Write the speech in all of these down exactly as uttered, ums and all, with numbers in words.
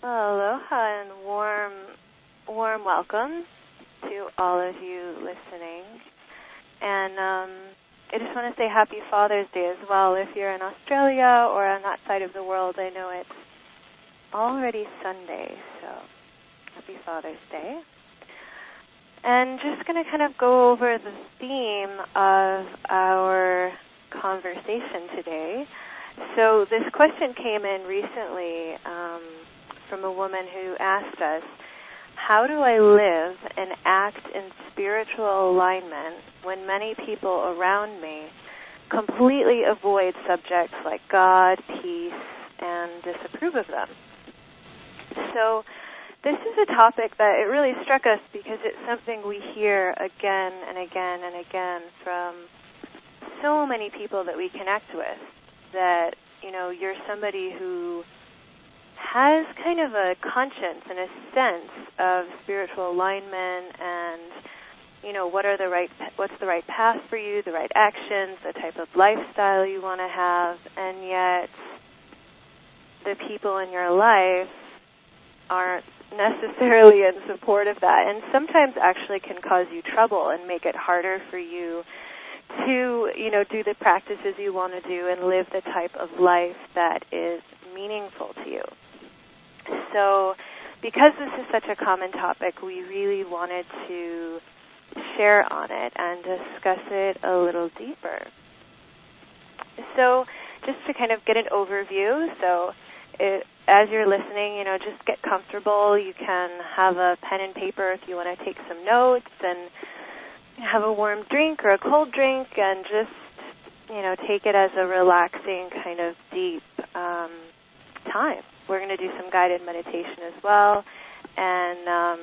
Aloha and warm, warm welcome to all of you listening. And um, I just want to say Happy Father's Day as well. If you're in Australia or on that side of the world, I know it's already Sunday, so Happy Father's Day. And just going to kind of go over the theme of our conversation today. So this question came in recently um, from a woman who asked us, how do I live and act in spiritual alignment when many people around me completely avoid subjects like God, peace, and disapprove of them? So this is a topic that it really struck us because it's something we hear again and again and again from so many people that we connect with, that, you know, you're somebody who has kind of a conscience and a sense of spiritual alignment and, you know, what are the right, what's the right path for you, the right actions, the type of lifestyle you want to have, and yet the people in your life aren't necessarily in support of that, and sometimes actually can cause you trouble and make it harder for you to, you know, do the practices you want to do and live the type of life that is meaningful to you. So because this is such a common topic, we really wanted to share on it and discuss it a little deeper. So just to kind of get an overview, so it, as you're listening, you know, just get comfortable. You can have a pen and paper if you want to take some notes, and have a warm drink or a cold drink, and just, you know, take it as a relaxing kind of deep um, time. We're going to do some guided meditation as well, and um,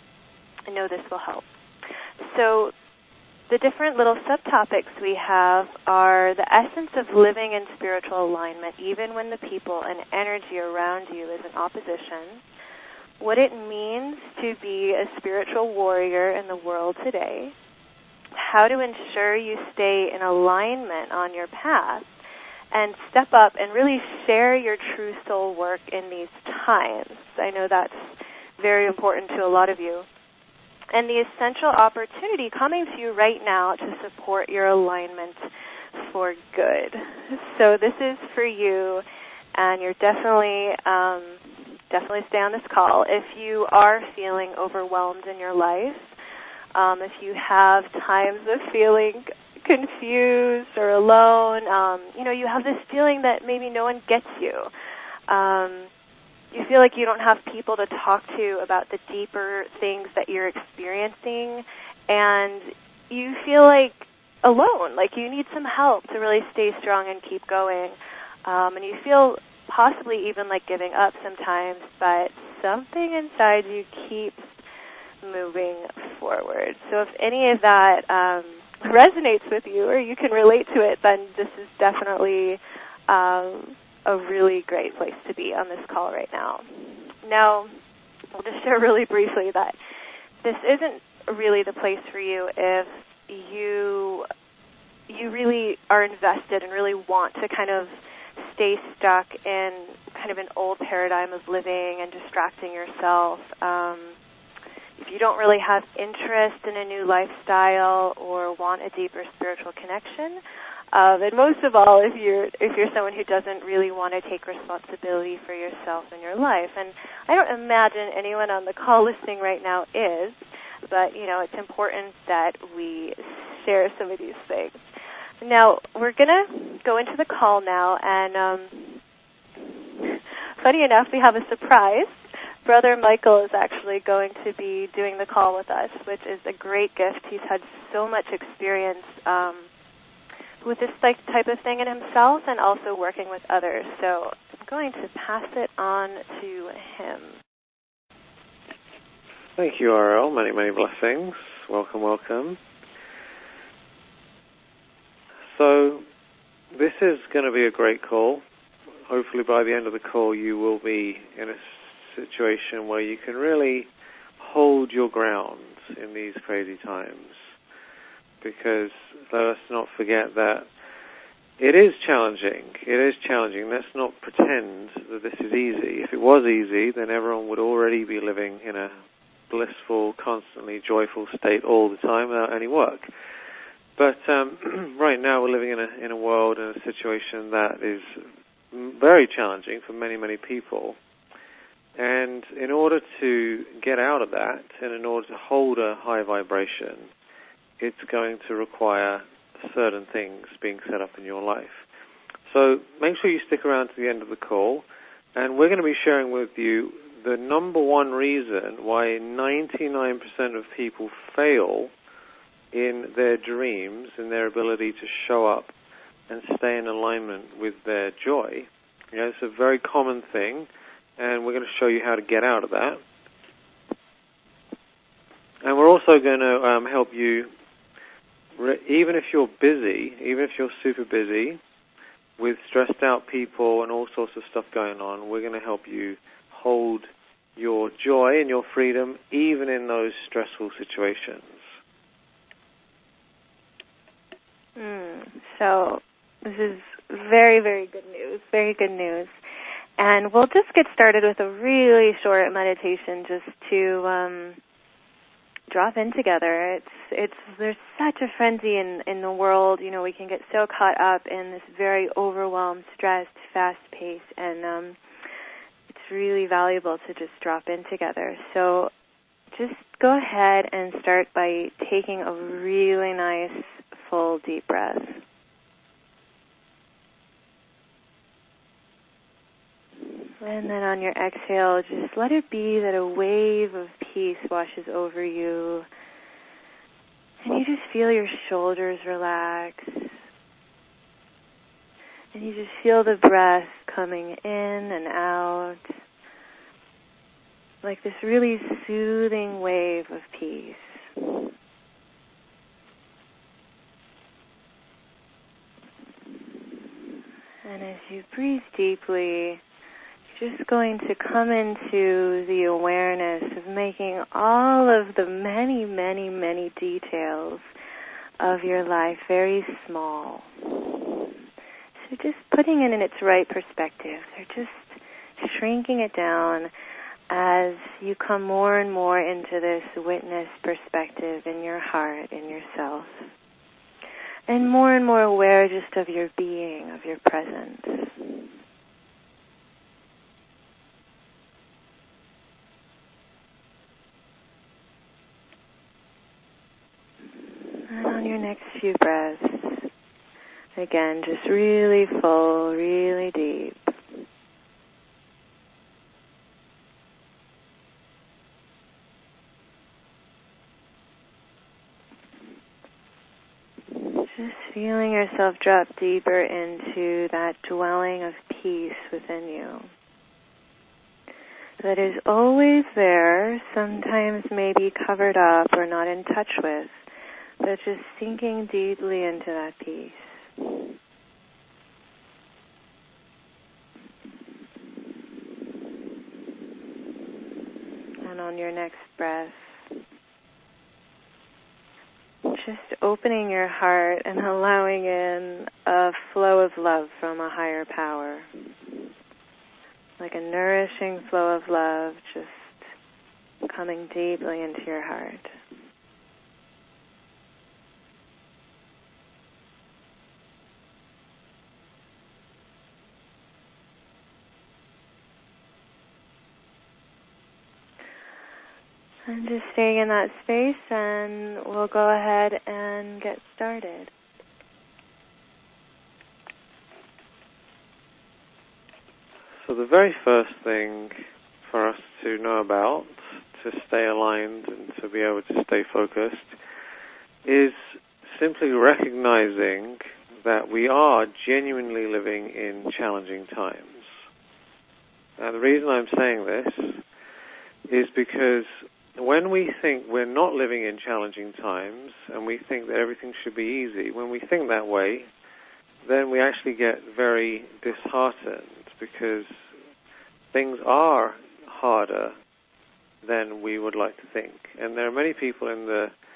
I know this will help. So the different little subtopics we have are the essence of living in spiritual alignment, even when the people and energy around you is in opposition, what it means to be a spiritual warrior in the world today, how to ensure you stay in alignment on your path, and step up and really share your true soul work in these times. I know that's very important to a lot of you. And the essential opportunity coming to you right now to support your alignment for good. So this is for you, and you're definitely, um, definitely stay on this call. If you are feeling overwhelmed in your life, um, if you have times of feeling confused or alone, um, you know, you have this feeling that maybe no one gets you. Um, you feel like you don't have people to talk to about the deeper things that you're experiencing, and you feel like alone, like you need some help to really stay strong and keep going. Um, and you feel possibly even like giving up sometimes, but something inside you keeps moving forward. So if any of that um, resonates with you or you can relate to it, then this is definitely um, a really great place to be on this call right now. Now, I'll just share really briefly that this isn't really the place for you if you you really are invested and really want to kind of stay stuck in kind of an old paradigm of living and distracting yourself. Um, if you don't really have interest in a new lifestyle or want a deeper spiritual connection, um, and most of all, if you're if you're someone who doesn't really want to take responsibility for yourself and your life, and I don't imagine anyone on the call listening right now is, but you know it's important that we share some of these things. Now we're gonna go into the call now, and um, funny enough, we have a surprise. Brother Michael is actually going to be doing the call with us, which is a great gift. He's had so much experience um, with this type of thing in himself and also working with others. So I'm going to pass it on to him. Thank you, R L. Many, many blessings. Welcome, welcome. So this is going to be a great call. Hopefully by the end of the call you will be in a situation where you can really hold your ground in these crazy times, because let us not forget that it is challenging. It is challenging. Let's not pretend that this is easy. If it was easy, then everyone would already be living in a blissful, constantly joyful state all the time without any work. But um, right now we're living in a in a world and a situation that is very challenging for many, many people. And in order to get out of that, and in order to hold a high vibration, it's going to require certain things being set up in your life. So make sure you stick around to the end of the call, and we're going to be sharing with you the number one reason why ninety-nine percent of people fail in their dreams and their ability to show up and stay in alignment with their joy. You know, it's a very common thing, and we're going to show you how to get out of that. And we're also going to um, help you, re- even if you're busy, even if you're super busy, with stressed out people and all sorts of stuff going on, we're going to help you hold your joy and your freedom even in those stressful situations. Mm, so this is very, very good news, very good news. And we'll just get started with a really short meditation just to um, drop in together. It's it's there's such a frenzy in, in the world. You know, we can get so caught up in this very overwhelmed, stressed, fast pace, and um, it's really valuable to just drop in together. So just go ahead and start by taking a really nice, full, deep breath. And then on your exhale, just let it be that a wave of peace washes over you. And you just feel your shoulders relax. And you just feel the breath coming in and out. Like this really soothing wave of peace. And as you breathe deeply, just going to come into the awareness of making all of the many, many, many details of your life very small. So just putting it in its right perspective. They're just shrinking it down as you come more and more into this witness perspective in your heart, in yourself. And more and more aware just of your being, of your presence. And on your next few breaths, again, just really full, really deep. Just feeling yourself drop deeper into that dwelling of peace within you. That is always there, sometimes maybe covered up or not in touch with, but just sinking deeply into that peace. And on your next breath, just opening your heart and allowing in a flow of love from a higher power. Like a nourishing flow of love just coming deeply into your heart. And just staying in that space, and we'll go ahead and get started. So the very first thing for us to know about, to stay aligned and to be able to stay focused, is simply recognizing that we are genuinely living in challenging times. Now, the reason I'm saying this is because when we think we're not living in challenging times and we think that everything should be easy, when we think that way, then we actually get very disheartened because things are harder than we would like to think. And there are many people in the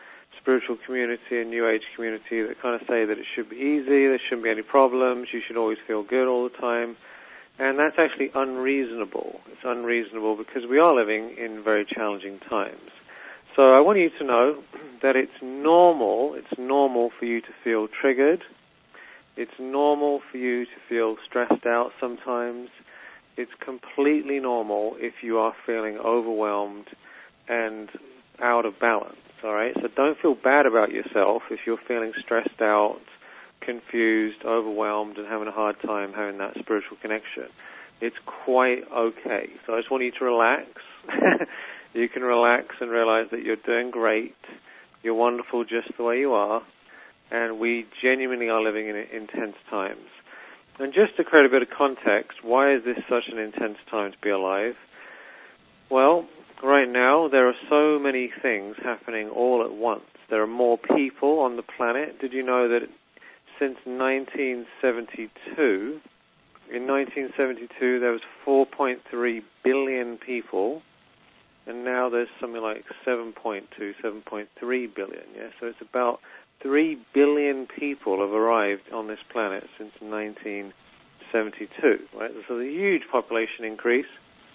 spiritual community and New Age community that kind of say that it should be easy, there shouldn't be any problems, you should always feel good all the time. And that's actually unreasonable. It's unreasonable because we are living in very challenging times. So I want you to know that it's normal, it's normal for you to feel triggered. It's normal for you to feel stressed out sometimes. It's completely normal if you are feeling overwhelmed and out of balance, all right? So don't feel bad about yourself if you're feeling stressed out, confused, overwhelmed, and having a hard time having that spiritual connection. It's quite okay. So I just want you to relax. You can relax and realize that you're doing great. You're wonderful just the way you are. And we genuinely are living in intense times. And just to create a bit of context, why is this such an intense time to be alive? Well, right now there are so many things happening all at once. There are more people on the planet. Did you know that since nineteen seventy-two, in nineteen seventy-two there was four point three billion people, and now there's something like seven point two, seven point three billion. Yeah, so it's about three billion people have arrived on this planet since nineteen seventy-two. Right, so a huge population increase.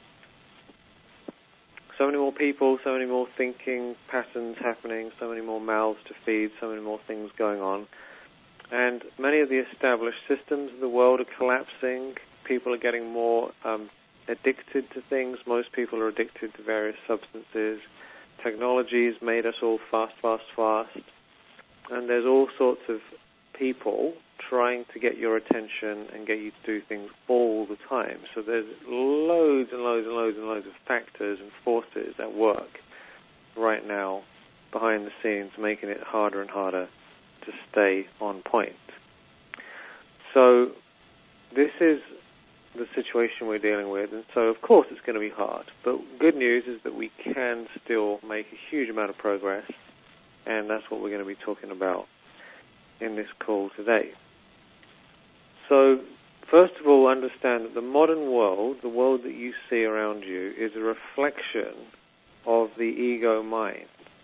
So many more people, so many more thinking patterns happening, so many more mouths to feed, so many more things going on. And many of the established systems of the world are collapsing. People are getting more um, addicted to things. Most people are addicted to various substances. Technology has made us all fast, fast, fast. And there's all sorts of people trying to get your attention and get you to do things all the time. So there's loads and loads and loads and loads of factors and forces at work right now behind the scenes, making it harder and harder to stay on point. So this is the situation we're dealing with, and so of course it's going to be hard. But good news is that we can still make a huge amount of progress, and that's what we're going to be talking about in this call today. So first of all, understand that the modern world, the world that you see around you, is a reflection of the ego mind.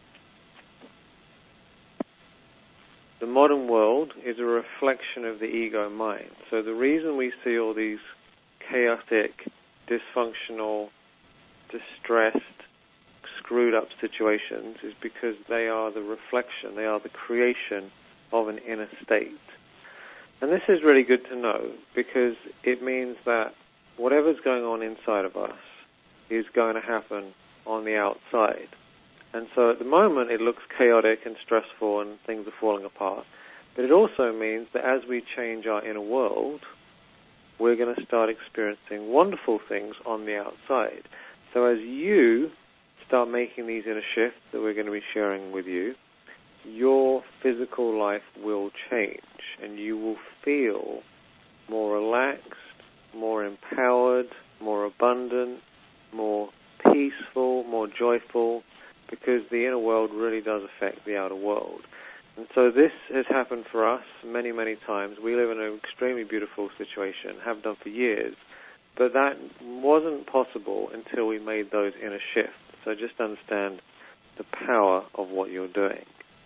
The modern world is a reflection of the ego mind. So the reason we see all these chaotic, dysfunctional, distressed, screwed up situations is because they are the reflection, they are the creation of an inner state. And this is really good to know because it means that whatever's going on inside of us is going to happen on the outside. And so at the moment it looks chaotic and stressful and things are falling apart. But it also means that as we change our inner world, we're going to start experiencing wonderful things on the outside. So as you start making these inner shifts that we're going to be sharing with you, your physical life will change and you will feel more relaxed, more empowered, more abundant, more peaceful, more joyful, because the inner world really does affect the outer world. And so this has happened for us many, many times. We live in an extremely beautiful situation, have done for years, but that wasn't possible until we made those inner shifts. So just understand the power of what you're doing.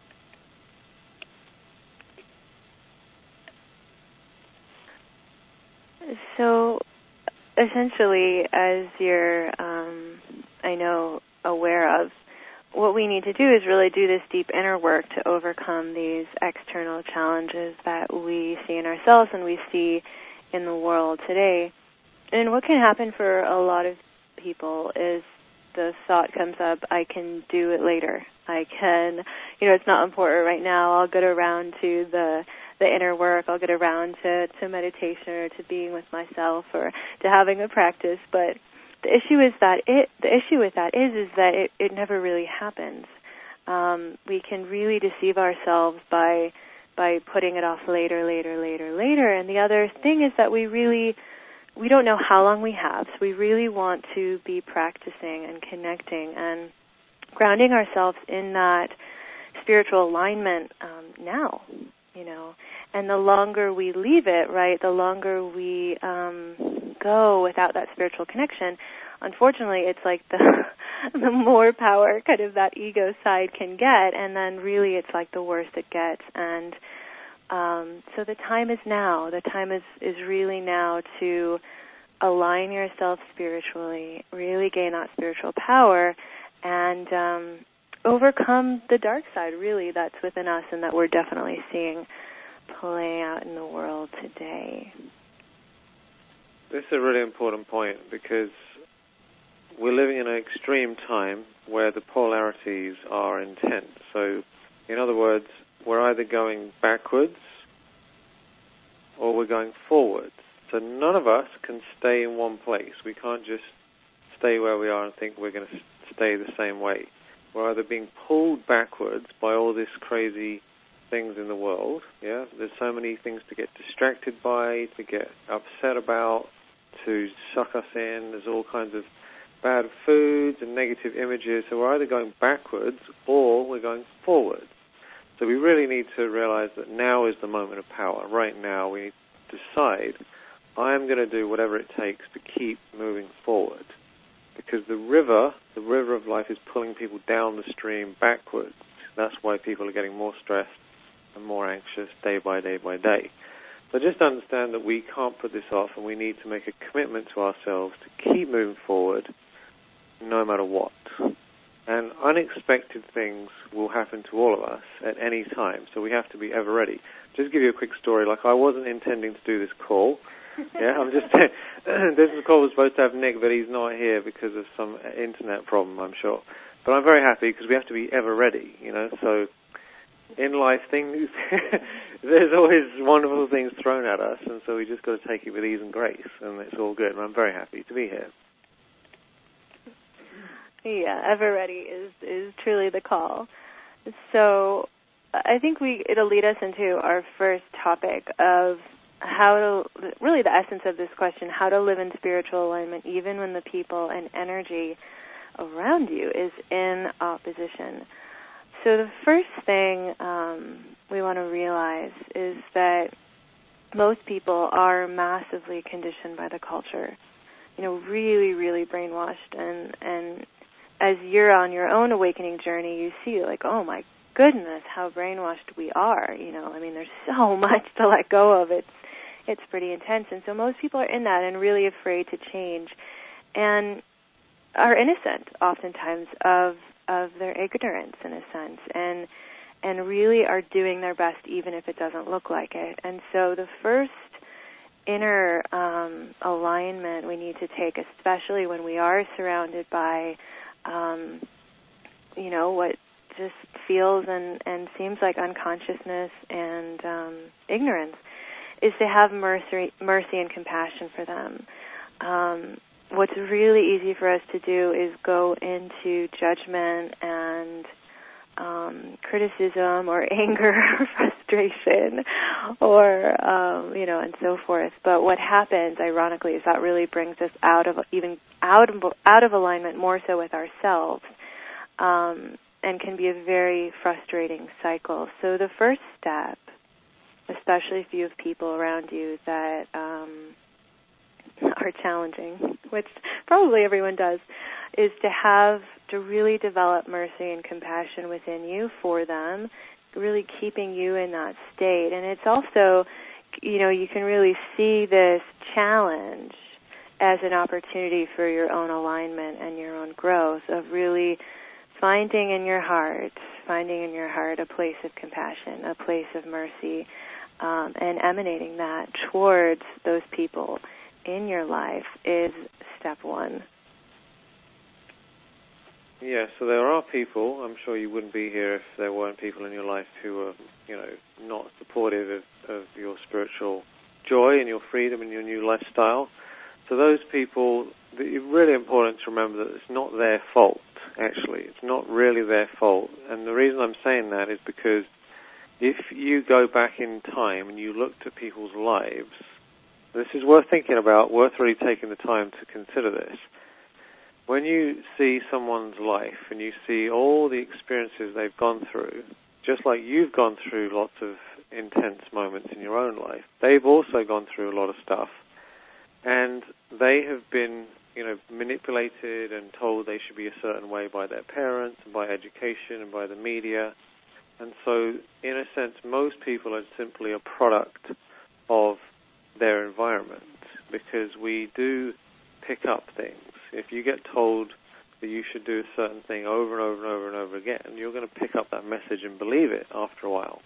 So essentially, as you're, um, I know, aware of, what we need to do is really do this deep inner work to overcome these external challenges that we see in ourselves and we see in the world today. And what can happen for a lot of people is the thought comes up, I can do it later. I can, you know, it's not important right now. I'll get around to the the inner work. I'll get around to, to meditation or to being with myself or to having a practice. But the issue is that it. The issue with that is is that it, it never really happens. Um, we can really deceive ourselves by by putting it off later, later, later, later. And the other thing is that we really we don't know how long we have. So we really want to be practicing and connecting and grounding ourselves in that spiritual alignment um, now. You know, and the longer we leave it, right, the longer we um, go without that spiritual connection, unfortunately, it's like the the more power kind of that ego side can get, and then really it's like the worse it gets. And um, so the time is now. The time is, is really now to align yourself spiritually, really gain that spiritual power, and um, overcome the dark side, really, that's within us and that we're definitely seeing play out in the world today. This is a really important point because we're living in an extreme time where the polarities are intense. So, in other words, we're either going backwards or we're going forwards. So none of us can stay in one place. We can't just stay where we are and think we're going to stay the same way. We're either being pulled backwards by all these crazy things in the world. Yeah, there's so many things to get distracted by, to get upset about, to suck us in. There's all kinds of bad foods and negative images. So we're either going backwards or we're going forwards. So we really need to realize that now is the moment of power. Right now we need to decide, I am going to do whatever it takes to keep moving forward. Because the river, the river of life is pulling people down the stream backwards. That's why people are getting more stressed and more anxious day by day by day. So just understand that we can't put this off, and we need to make a commitment to ourselves to keep moving forward no matter what. And unexpected things will happen to all of us at any time, so we have to be ever ready. Just give you a quick story. Like, I wasn't intending to do this call. Yeah, I'm just this call was supposed to have Nick, but he's not here because of some internet problem, I'm sure. But I'm very happy because we have to be ever ready, you know. So in life, things there's always wonderful things thrown at us, and so we just got to take it with ease and grace, and it's all good. And I'm very happy to be here. Yeah, ever ready is is truly the call. So I think we it'll lead us into our first topic of how to, really the essence of this question, how to live in spiritual alignment even when the people and energy around you is in opposition. So the first thing um, we want to realize is that most people are massively conditioned by the culture, you know, really, really brainwashed. And, and as you're on your own awakening journey, you see like, oh my goodness, how brainwashed we are. You know, I mean, there's so much to let go of. It's It's pretty intense. And so most people are in that and really afraid to change and are innocent oftentimes of of their ignorance in a sense, and and really are doing their best even if it doesn't look like it. And so the first inner um, alignment we need to take, especially when we are surrounded by, um, you know, what just feels and, and seems like unconsciousness and um, ignorance, is to have mercy, mercy and compassion for them. Um, what's really easy for us to do is go into judgment and um, criticism or anger or frustration or, um, you know, and so forth. But what happens, ironically, is that really brings us out of even out of, out of alignment more so with ourselves, um, and can be a very frustrating cycle. So the first step, especially if you have people around you that um, are challenging, which probably everyone does, is to have, to really develop mercy and compassion within you for them, really keeping you in that state. And it's also, you know, you can really see this challenge as an opportunity for your own alignment and your own growth, of really finding in your heart, finding in your heart a place of compassion, a place of mercy, Um, and emanating that towards those people in your life is step one. Yeah, so there are people, I'm sure you wouldn't be here if there weren't people in your life who are, you know, not supportive of, of your spiritual joy and your freedom and your new lifestyle. So those people, it's really important to remember that it's not their fault, actually. It's not really their fault. And the reason I'm saying that is because if you go back in time and you looked at people's lives, this is worth thinking about, worth really taking the time to consider this. When you see someone's life and you see all the experiences they've gone through, just like you've gone through lots of intense moments in your own life, they've also gone through a lot of stuff. And they have been you know, manipulated and told they should be a certain way by their parents and by education and by the media. And so, in a sense, most people are simply a product of their environment, because we do pick up things. If you get told that you should do a certain thing over and over and over and over again, you're going to pick up that message and believe it after a while.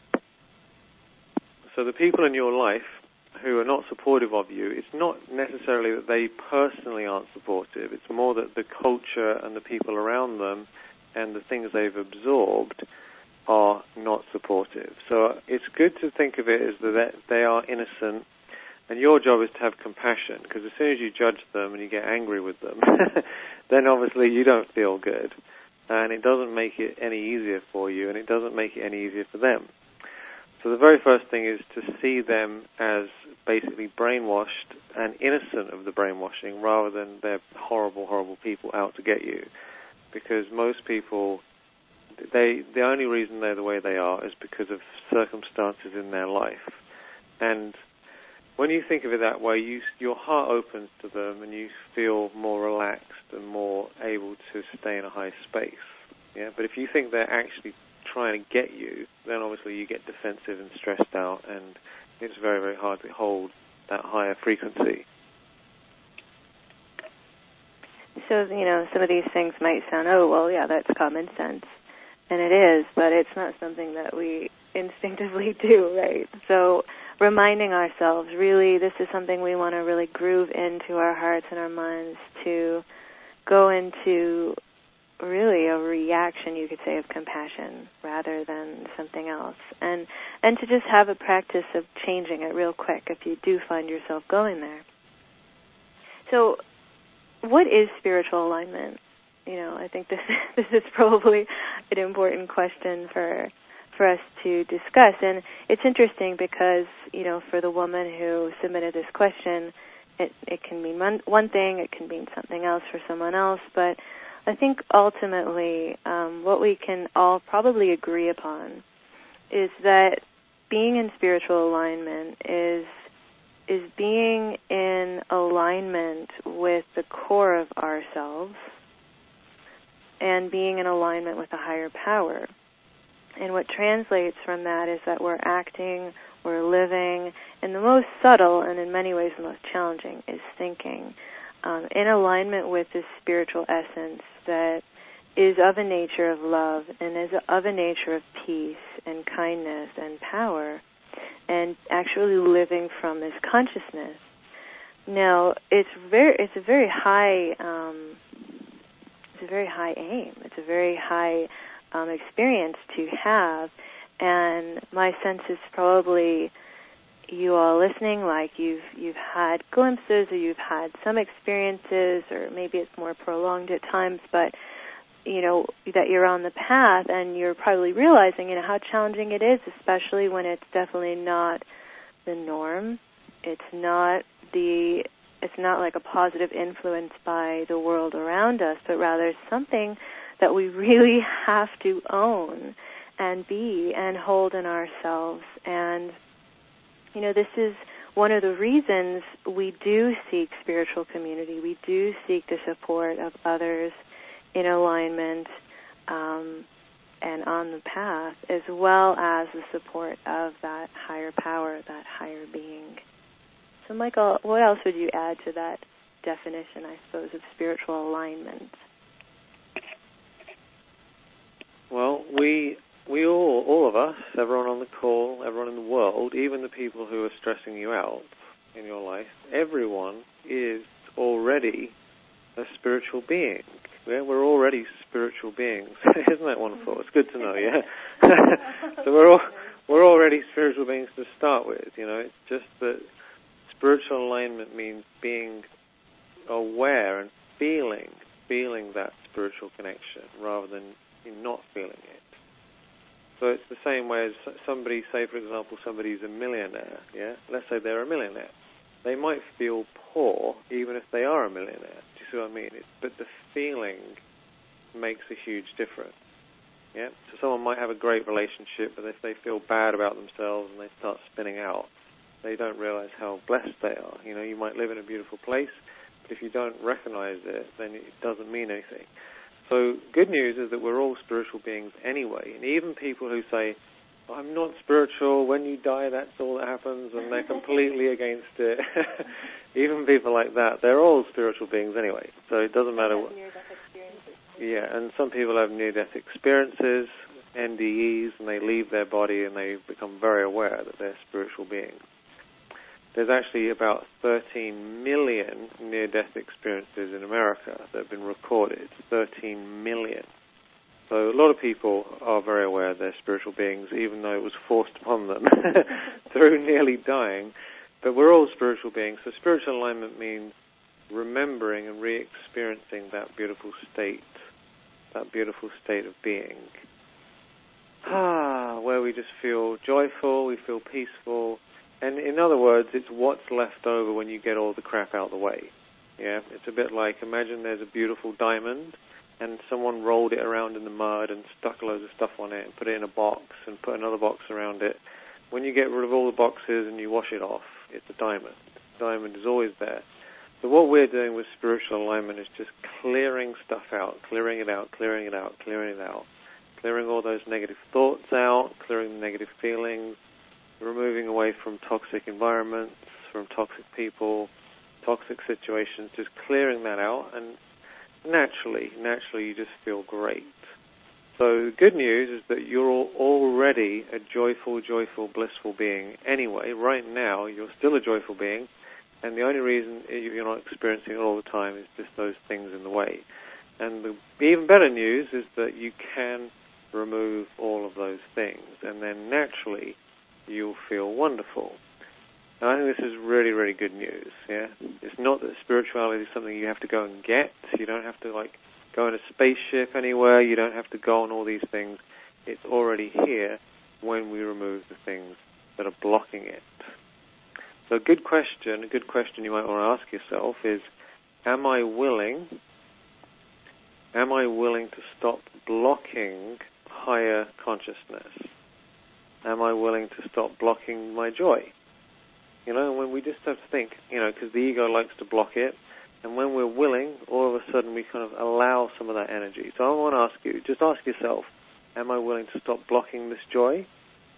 So the people in your life who are not supportive of you, it's not necessarily that they personally aren't supportive. It's more that the culture and the people around them and the things they've absorbed are not supportive. So it's good to think of it as that they are innocent, and your job is to have compassion, because as soon as you judge them and you get angry with them, then obviously you don't feel good, and it doesn't make it any easier for you, and it doesn't make it any easier for them. So the very first thing is to see them as basically brainwashed and innocent of the brainwashing, rather than they're horrible, horrible people out to get you. Because most people, they the only reason they're the way they are is because of circumstances in their life. And when you think of it that way, you, your heart opens to them and you feel more relaxed and more able to stay in a high space. Yeah. But if you think they're actually trying to get you, then obviously you get defensive and stressed out, and it's very, very hard to hold that higher frequency. So, you know, some of these things might sound, oh, well, yeah, that's common sense. And it is, but it's not something that we instinctively do, right? So reminding ourselves, really, this is something we want to really groove into our hearts and our minds, to go into really a reaction, you could say, of compassion rather than something else. And and to just have a practice of changing it real quick if you do find yourself going there. So what is spiritual alignment? You know, I think this this is probably an important question for for us to discuss. And it's interesting because, you know, for the woman who submitted this question, it, it can mean one, one thing, it can mean something else for someone else, but I think ultimately um, what we can all probably agree upon is that being in spiritual alignment is is being in alignment with the core of ourselves and being in alignment with a higher power. And what translates from that is that we're acting, we're living, and the most subtle and in many ways the most challenging is thinking um, in alignment with this spiritual essence that is of a nature of love and is of a nature of peace and kindness and power, and actually living from this consciousness. Now, it's very, it's a very high, um, it's a very high aim. It's a very high um, experience to have, and my sense is probably you all listening, like you've you've had glimpses or you've had some experiences, or maybe it's more prolonged at times, but you know, that you're on the path and you're probably realizing, you know, how challenging it is, especially when it's definitely not the norm. It's not the, it's not like a positive influence by the world around us, but rather something that we really have to own and be and hold in ourselves. And, you know, this is one of the reasons we do seek spiritual community. We do seek the support of others in alignment um, and on the path, as well as the support of that higher power, that higher being. So, Michael, what else would you add to that definition, I suppose, of spiritual alignment? Well, we we all, all of us, everyone on the call, everyone in the world, even the people who are stressing you out in your life, everyone is already a spiritual being. Yeah, we're already spiritual beings. Isn't that wonderful? It's good to know, yeah? So we're all, we're already spiritual beings to start with, you know. It's just that spiritual alignment means being aware and feeling, feeling that spiritual connection rather than not feeling it. So it's the same way as somebody, say, for example, somebody's a millionaire, yeah? Let's say they're a millionaire. They might feel poor even if they are a millionaire. Do you see what I mean? It's, but the feeling makes a huge difference. Yeah. So someone might have a great relationship, but if they feel bad about themselves and they start spinning out, they don't realize how blessed they are. You know, you might live in a beautiful place, But if you don't recognize it, then it doesn't mean anything. So good news is that we're all spiritual beings anyway. And even people who say, I'm not spiritual, when you die that's all that happens, and they're completely against it. Even people like that, they're all spiritual beings anyway. So it doesn't matter what... Near-death experiences. Yeah, and some people have near-death experiences, N D Es, and they leave their body and they become very aware that they're spiritual beings. There's actually about thirteen million near-death experiences in America that have been recorded. thirteen million. So a lot of people are very aware they're spiritual beings, even though it was forced upon them through nearly dying. But we're all spiritual beings. So spiritual alignment means remembering and re-experiencing that beautiful state, that beautiful state of being. Ah, where we just feel joyful, we feel peaceful. And in other words, it's what's left over when you get all the crap out of the way. Yeah, it's a bit like, imagine there's a beautiful diamond, and someone rolled it around in the mud and stuck loads of stuff on it and put it in a box and put another box around it. When you get rid of all the boxes and you wash it off, it's a diamond. The diamond is always there. So what we're doing with spiritual alignment is just clearing stuff out, clearing it out, clearing it out, clearing it out, clearing all those negative thoughts out, clearing the negative feelings, removing away from toxic environments, from toxic people, toxic situations, just clearing that out, and naturally, naturally you just feel great. So the good news is that you're already a joyful, joyful, blissful being anyway. Right now, you're still a joyful being, and the only reason you're not experiencing it all the time is just those things in the way. And the even better news is that you can remove all of those things, and then naturally you'll feel wonderful. And I think this is really, really good news. Yeah, it's not that spirituality is something you have to go and get. You don't have to like go in a spaceship anywhere. You don't have to go on all these things. It's already here when we remove the things that are blocking it. So a good question, a good question you might want to ask yourself is, am I willing, am I willing to stop blocking higher consciousness? Am I willing to stop blocking my joy? You know, when we just have to think, you know, because the ego likes to block it, and when we're willing, all of a sudden we kind of allow some of that energy. So I want to ask you, just ask yourself, am I willing to stop blocking this joy?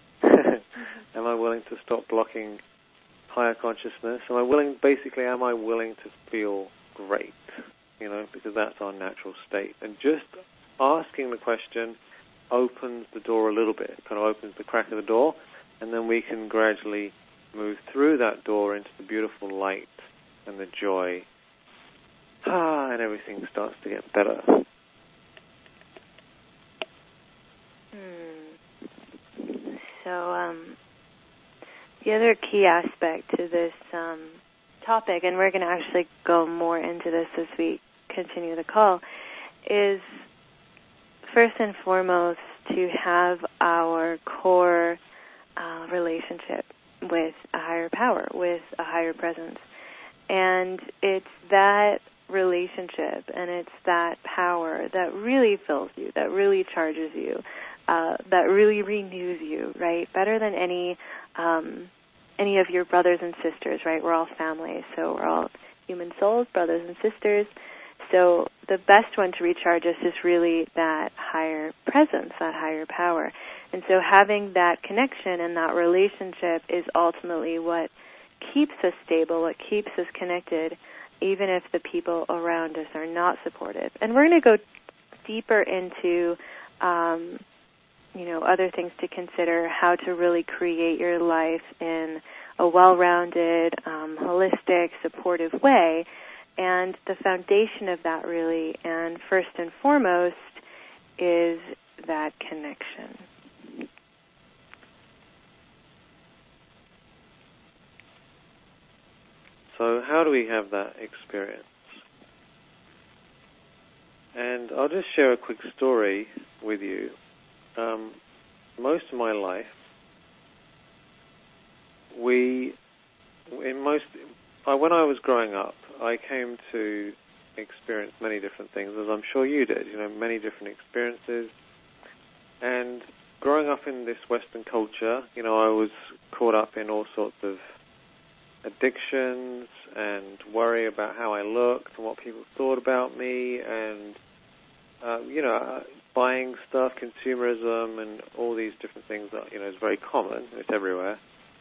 Am I willing to stop blocking higher consciousness? Am I willing, basically, am I willing to feel great? You know, because that's our natural state. And just asking the question opens the door a little bit, kind of opens the crack of the door, and then we can gradually move through that door into the beautiful light and the joy. Ah, and everything starts to get better. Hmm. So, um, the other key aspect to this um, topic, and we're going to actually go more into this as we continue the call, is first and foremost to have our core uh, relationship with a higher power, with a higher presence. And it's that relationship and it's that power that really fills you, that really charges you, uh, that really renews you, right? Better than any um, any of your brothers and sisters, right? We're all family, so we're all human souls, brothers and sisters. So the best one to recharge us is really that higher presence, that higher power. And so having that connection and that relationship is ultimately what keeps us stable, what keeps us connected, even if the people around us are not supportive. And we're going to go deeper into, um, you know, other things to consider, how to really create your life in a well-rounded, um, holistic, supportive way. And the foundation of that really, and first and foremost, is that connection. So how do we have that experience? And I'll just share a quick story with you. Um, most of my life, we, in most, uh, when I was growing up, I came to experience many different things, as I'm sure you did, you know, many different experiences. And growing up in this Western culture, you know, I was caught up in all sorts of addictions and worry about how I looked and what people thought about me, and uh, you know, buying stuff, consumerism, and all these different things that, you know, is very common. It's everywhere.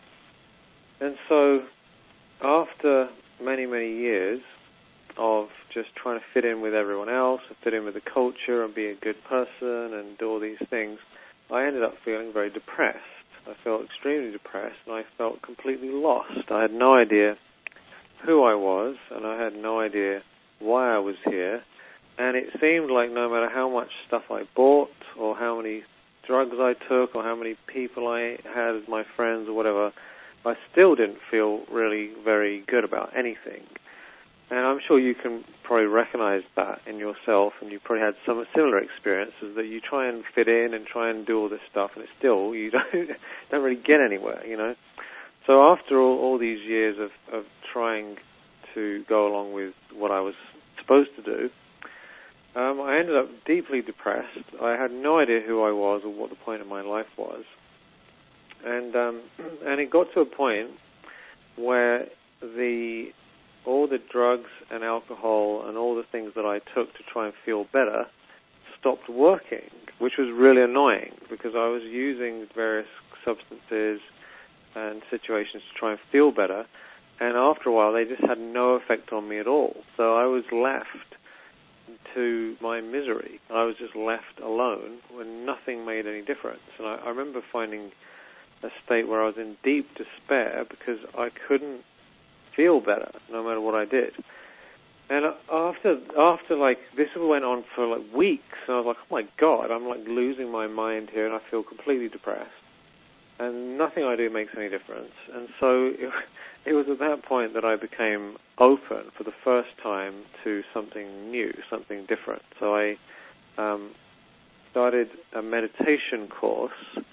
And so, after many, many years of just trying to fit in with everyone else, and fit in with the culture, and be a good person, and do all these things, I ended up feeling very depressed. I felt extremely depressed, and I felt completely lost. I had no idea who I was, and I had no idea why I was here. And it seemed like no matter how much stuff I bought, or how many drugs I took, or how many people I had as my friends or whatever, I still didn't feel really very good about anything. And I'm sure you can probably recognize that in yourself, and you probably had some similar experiences that you try and fit in and try and do all this stuff, and it's still, you don't, don't really get anywhere, you know. So after all, all these years of, of trying to go along with what I was supposed to do, um, I ended up deeply depressed. I had no idea who I was or what the point of my life was. And um, and it got to a point where the all the drugs and alcohol and all the things that I took to try and feel better stopped working, which was really annoying because I was using various substances and situations to try and feel better, and after a while they just had no effect on me at all. So I was left to my misery. I was just left alone when nothing made any difference. And I, I remember finding a state where I was in deep despair because I couldn't feel better no matter what I did. And after after like this went on for like weeks, and I was like, oh my God, I'm like losing my mind here, and I feel completely depressed, and nothing I do makes any difference. And so it, it was at that point that I became open for the first time to something new, something different. So I um, started a meditation course.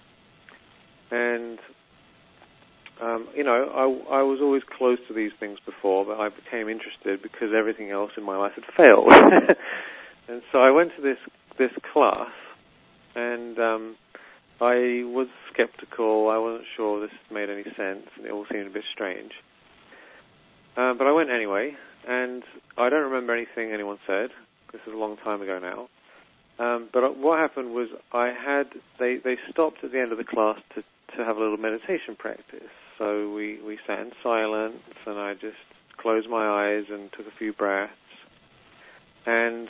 And, um, you know, I, I was always close to these things before, but I became interested because everything else in my life had failed. And so I went to this this class, and um, I was skeptical. I wasn't sure this made any sense, and it all seemed a bit strange. Uh, but I went anyway, and I don't remember anything anyone said. This is a long time ago now. Um, but what happened was I had, they, they stopped at the end of the class to, to have a little meditation practice. So we, we sat in silence, and I just closed my eyes and took a few breaths. And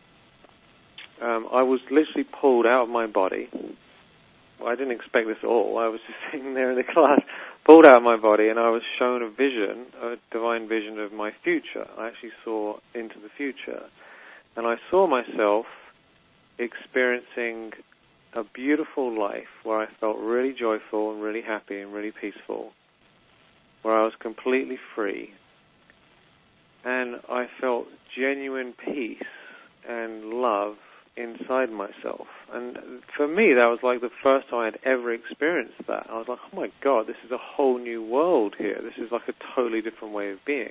um, I was literally pulled out of my body. Well, I didn't expect this at all. I was just sitting there in the class, pulled out of my body, and I was shown a vision, a divine vision of my future. I actually saw into the future. And I saw myself experiencing a beautiful life where I felt really joyful and really happy and really peaceful, where I was completely free, and I felt genuine peace and love inside myself. And for me, that was like the first time I'd ever experienced that. I was like, oh my God, this is a whole new world here. This is like a totally different way of being.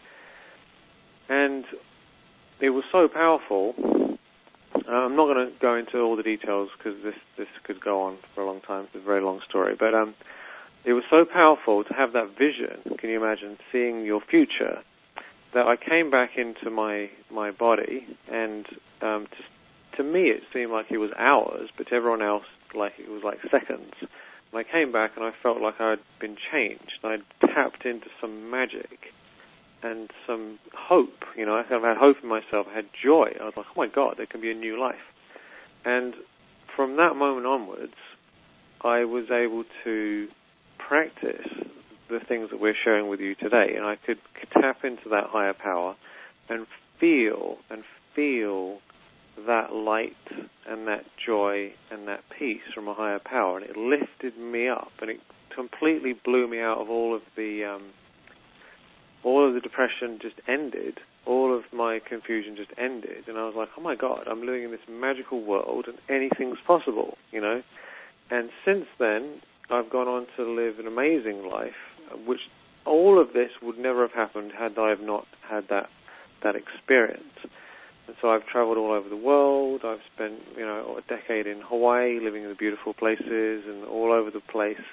And it was so powerful. Uh, I'm not going to go into all the details because this, this could go on for a long time. It's a very long story. But um, it was so powerful to have that vision, can you imagine, seeing your future, that I came back into my, my body, and um, to, to me it seemed like it was hours, but to everyone else like it was like seconds. And I came back and I felt like I'd been changed. I'd tapped into some magic and some hope, you know. I kind of had hope in myself. I had joy. I was like, oh my God, there can be a new life. And from that moment onwards, I was able to practice the things that we're sharing with you today, and I could tap into that higher power and feel and feel that light and that joy and that peace from a higher power, and it lifted me up, and it completely blew me out of all of the um, all of the depression just ended, all of my confusion just ended, and I was like, oh my God, I'm living in this magical world, and anything's possible, you know. And since then, I've gone on to live an amazing life, which all of this would never have happened had I have not had that that experience. And so I've traveled all over the world. I've spent, you know, a decade in Hawaii, living in the beautiful places, and all over the place,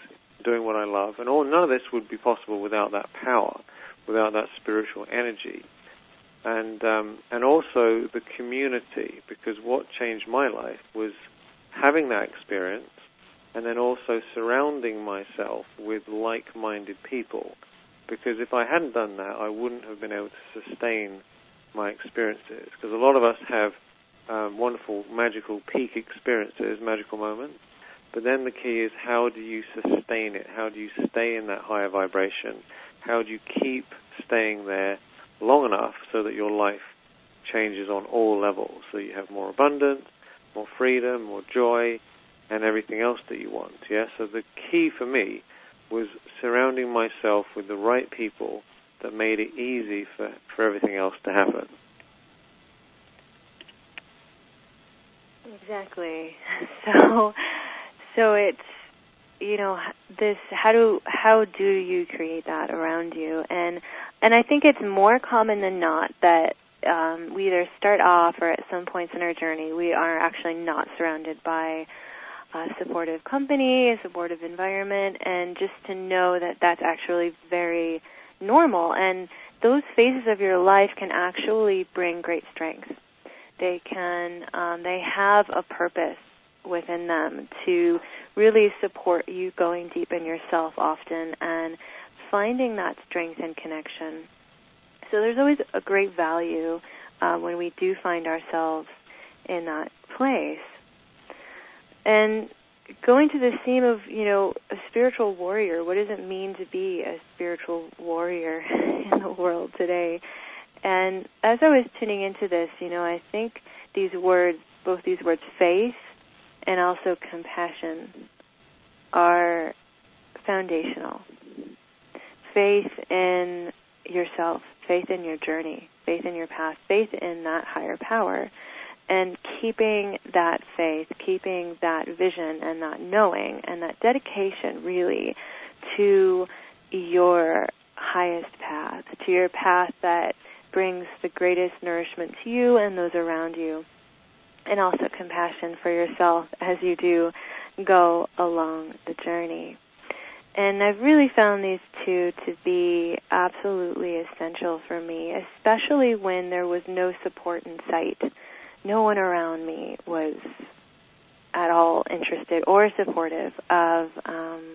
doing what I love. And all, none of this would be possible without that power, without that spiritual energy. And um, and also the community, because what changed my life was having that experience and then also surrounding myself with like-minded people. Because if I hadn't done that, I wouldn't have been able to sustain my experiences. Because a lot of us have um, wonderful, magical peak experiences, magical moments. But then the key is, how do you sustain it? How do you stay in that higher vibration? How do you keep staying there long enough so that your life changes on all levels, so you have more abundance, more freedom, more joy, and everything else that you want? Yeah. So the key for me was surrounding myself with the right people that made it easy for, for everything else to happen. Exactly. So, so it's, you know, this, how do how do you create that around you? And and I think it's more common than not that um, we either start off or at some points in our journey we are actually not surrounded by a supportive company, a supportive environment, and just to know that that's actually very normal. And those phases of your life can actually bring great strength. They can, um, they have a purpose within them to really support you going deep in yourself often and finding that strength and connection. So there's always a great value uh, when we do find ourselves in that place. And going to the theme of, you know, a spiritual warrior, what does it mean to be a spiritual warrior in the world today? And as I was tuning into this, you know, I think these words, both these words, faith and also compassion, are foundational. Faith in yourself, faith in your journey, faith in your path, faith in that higher power, and keeping that faith, keeping that vision and that knowing and that dedication really to your highest path, to your path that brings the greatest nourishment to you and those around you, and also compassion for yourself as you do go along the journey. And I've really found these two to be absolutely essential for me, especially when there was no support in sight. No one around me was at all interested or supportive of um,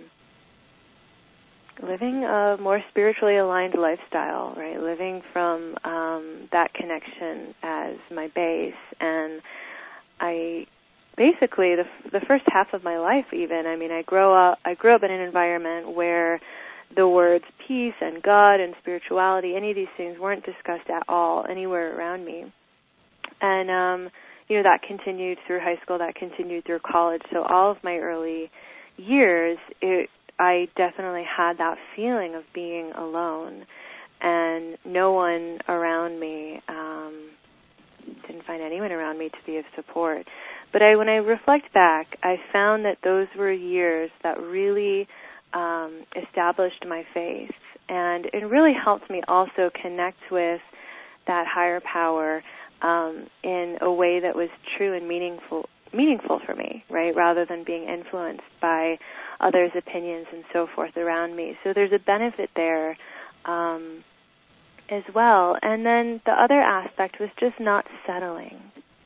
living a more spiritually aligned lifestyle, right? Living from um, that connection as my base. And I basically, the the first half of my life even, I mean, I grew up, I grew up in an environment where the words peace and God and spirituality, any of these things weren't discussed at all anywhere around me. And, um, you know, that continued through high school, that continued through college. So all of my early years, it, I definitely had that feeling of being alone and no one around me, um, didn't find anyone around me to be of support. But I, when I reflect back, I found that those were years that really um, established my faith. And it really helped me also connect with that higher power um, in a way that was true and meaningful meaningful for me, right, rather than being influenced by others' opinions and so forth around me. So there's a benefit there um, as well. And then the other aspect was just not settling.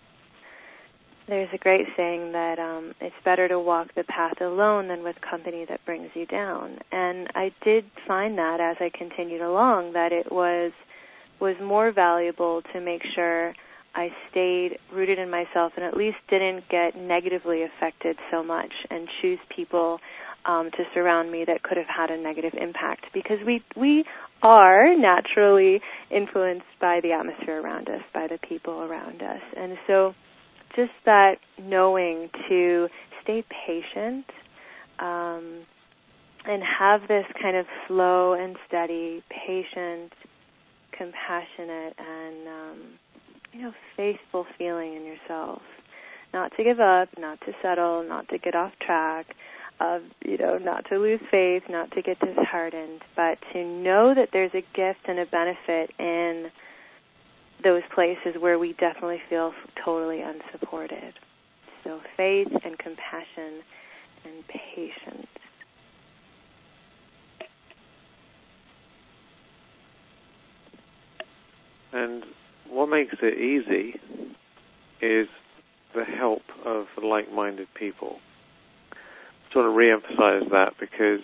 There's a great saying that um, it's better to walk the path alone than with company that brings you down. And I did find that as I continued along, that it was was more valuable to make sure I stayed rooted in myself and at least didn't get negatively affected so much and choose people um, to surround me that could have had a negative impact, because we we are naturally influenced by the atmosphere around us, by the people around us. And so just that knowing to stay patient um, and have this kind of slow and steady, patient, compassionate, and um, you know, faithful feeling in yourself. Not to give up, not to settle, not to get off track, uh, you know, not to lose faith, not to get disheartened, but to know that there's a gift and a benefit in those places where we definitely feel totally unsupported. So faith and compassion and patience. And what makes it easy is the help of like-minded people. I sort of re-emphasize that because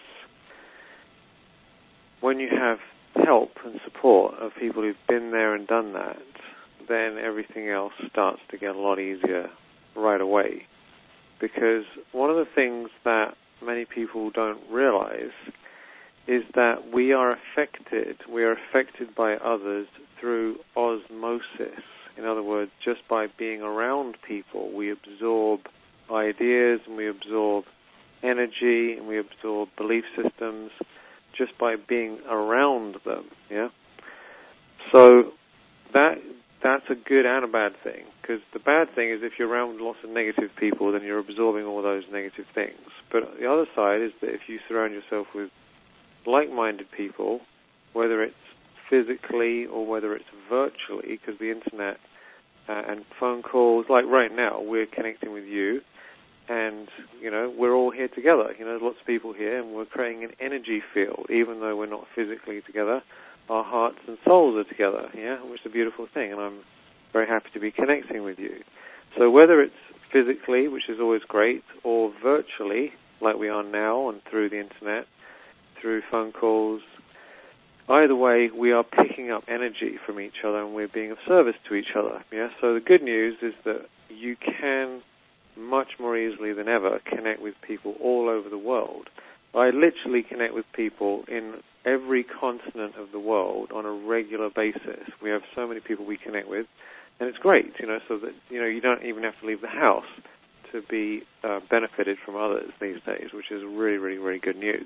when you have help and support of people who've been there and done that, then everything else starts to get a lot easier right away. Because one of the things that many people don't realize is that we are affected, we are affected by others through osmosis. In other words, just by being around people, we absorb ideas and we absorb energy and we absorb belief systems just by being around them, yeah? So that that's a good and a bad thing, because the bad thing is if you're around lots of negative people, then you're absorbing all those negative things. But the other side is that if you surround yourself with like-minded people, whether it's physically or whether it's virtually, because the internet uh, and phone calls, like right now, we're connecting with you, and, you know, we're all here together. You know, there's lots of people here, and we're creating an energy field, even though we're not physically together. Our hearts and souls are together, yeah, which is a beautiful thing, and I'm very happy to be connecting with you. So whether it's physically, which is always great, or virtually, like we are now, and through the internet, through phone calls, either way, we are picking up energy from each other, and we're being of service to each other, yeah. So the good news is that you can much more easily than ever connect with people all over the world. I literally connect with people in every continent of the world on a regular basis. We have so many people we connect with, and it's great, you know, so that, you know, you don't even have to leave the house to be uh, benefited from others these days, which is really, really, really good news.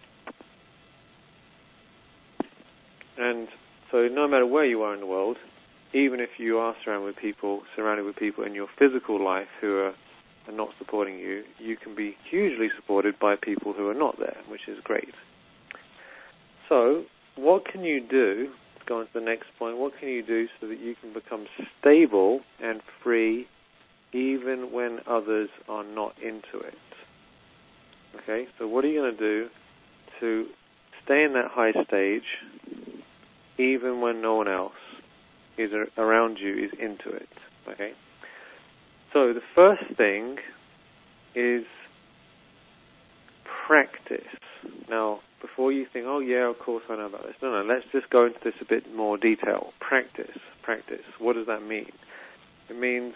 And so no matter where you are in the world, even if you are surrounded with people, surrounded with people in your physical life who are and not supporting you, you can be hugely supported by people who are not there, which is great. So, what can you do, let's go on to the next point, what can you do so that you can become stable and free even when others are not into it? Okay, so what are you going to do to stay in that high stage even when no one else is around you is into it? Okay. So the first thing is practice. Now, before you think, oh yeah, of course I know about this. No, no, let's just go into this a bit more detail. Practice, practice. What does that mean? It means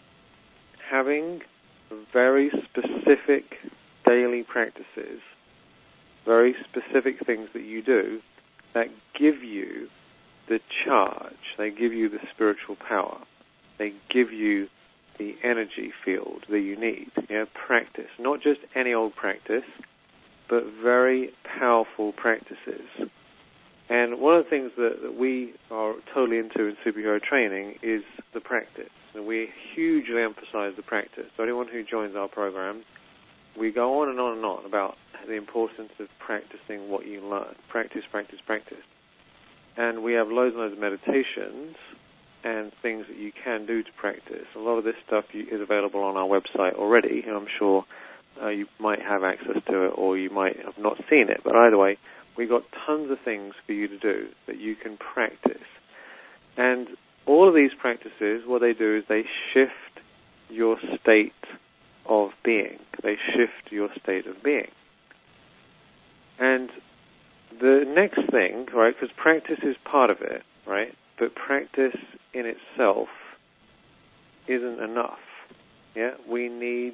having very specific daily practices, very specific things that you do that give you the charge, they give you the spiritual power, they give you the energy field that you need. Yeah, practice. Not just any old practice, but very powerful practices. And one of the things that, that we are totally into in superhero training is the practice. And we hugely emphasize the practice. So anyone who joins our program, we go on and on and on about the importance of practicing what you learn. Practice, practice, practice. And we have loads and loads of meditations and things that you can do to practice. A lot of this stuff is available on our website already, and I'm sure uh, you might have access to it or you might have not seen it. But either way, we've got tons of things for you to do that you can practice. And all of these practices, what they do is they shift your state of being. They shift your state of being. And the next thing, right, because practice is part of it, right, but practice in itself isn't enough. Yeah, we need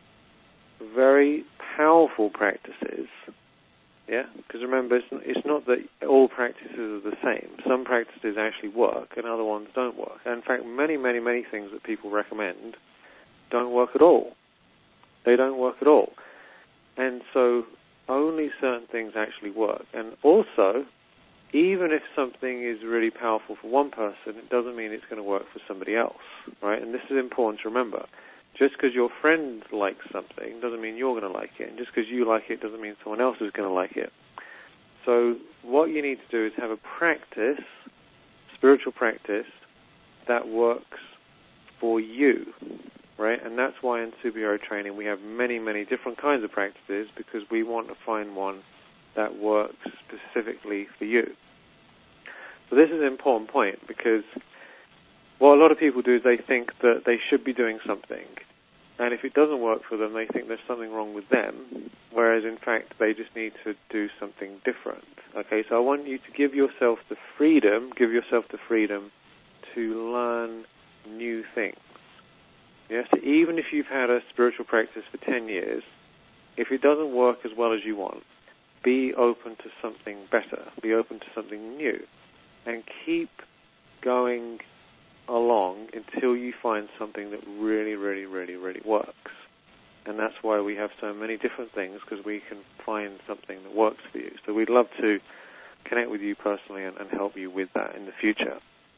very powerful practices. Yeah, because remember, it's, it's not that all practices are the same. Some practices actually work, and other ones don't work. And in fact, many, many, many things that people recommend don't work at all. They don't work at all. And so only certain things actually work. And also, even if something is really powerful for one person, it doesn't mean it's going to work for somebody else, right? And this is important to remember. Just because your friend likes something doesn't mean you're going to like it. And just because you like it doesn't mean someone else is going to like it. So what you need to do is have a practice, spiritual practice, that works for you, right? And that's why in superhero training we have many, many different kinds of practices, because we want to find one that works specifically for you. So this is an important point, because what a lot of people do is they think that they should be doing something, and if it doesn't work for them, they think there's something wrong with them, whereas in fact they just need to do something different. Okay, so I want you to give yourself the freedom, give yourself the freedom to learn new things. Yes, so even if you've had a spiritual practice for ten years, if it doesn't work as well as you want, be open to something better, be open to something new, and keep going along until you find something that really, really, really, really works. And that's why we have so many different things, because we can find something that works for you. So we'd love to connect with you personally and, and help you with that in the future.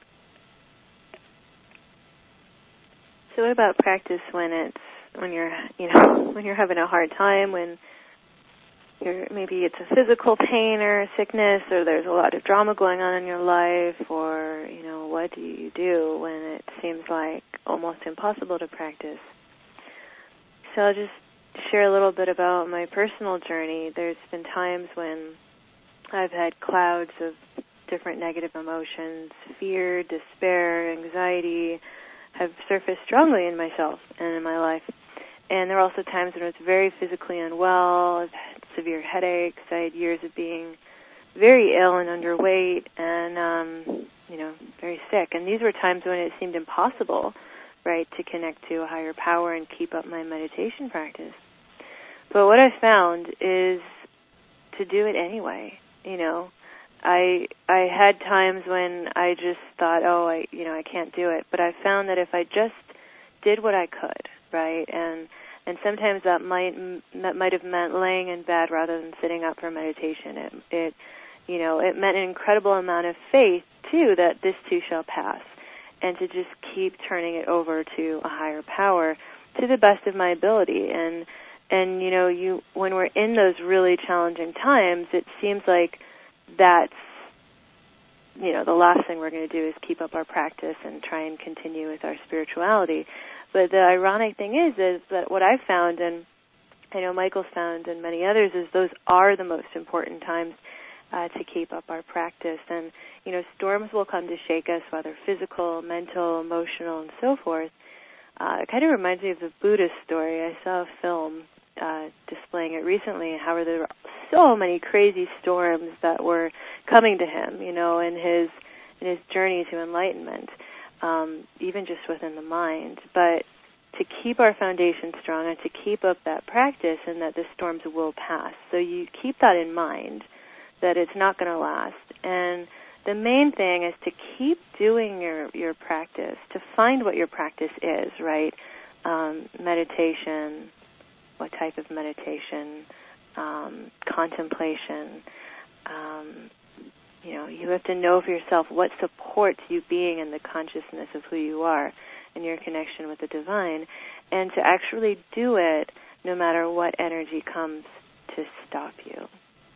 So what about practice when it's when you're you know when you're having a hard time, when you're, maybe it's a physical pain or a sickness, or there's a lot of drama going on in your life, or you know what do you do when it seems like almost impossible to practice? So I'll just share a little bit about my personal journey. There's been times when I've had clouds of different negative emotions, fear, despair, anxiety, have surfaced strongly in myself and in my life. And there are also times when I was very physically unwell. I've had severe headaches. I had years of being very ill and underweight and, um, you know, very sick. And these were times when it seemed impossible, right, to connect to a higher power and keep up my meditation practice. But what I found is to do it anyway, you know. I I had times when I just thought, oh, I you know, I can't do it. But I found that if I just did what I could, right, and and sometimes that might that might have meant laying in bed rather than sitting up for meditation. It it you know it meant an incredible amount of faith too that this too shall pass, and to just keep turning it over to a higher power to the best of my ability. And and you know you when we're in those really challenging times, it seems like that's, you know, the last thing we're going to do is keep up our practice and try and continue with our spirituality. But the ironic thing is, is that what I've found, and I know Michael's found and many others, is those are the most important times uh, to keep up our practice. And, you know, storms will come to shake us, whether physical, mental, emotional, and so forth. Uh, it kind of reminds me of the Buddhist story. I saw a film Uh, displaying it recently, how there were so many crazy storms that were coming to him, you know, in his in his journey to enlightenment, um, even just within the mind. But to keep our foundation strong and to keep up that practice, and that the storms will pass. So you keep that in mind, that it's not going to last. And the main thing is to keep doing your, your practice, to find what your practice is, right? Um, meditation, what type of meditation, um, contemplation. Um, you know, you have to know for yourself what supports you being in the consciousness of who you are and your connection with the divine, and to actually do it no matter what energy comes to stop you.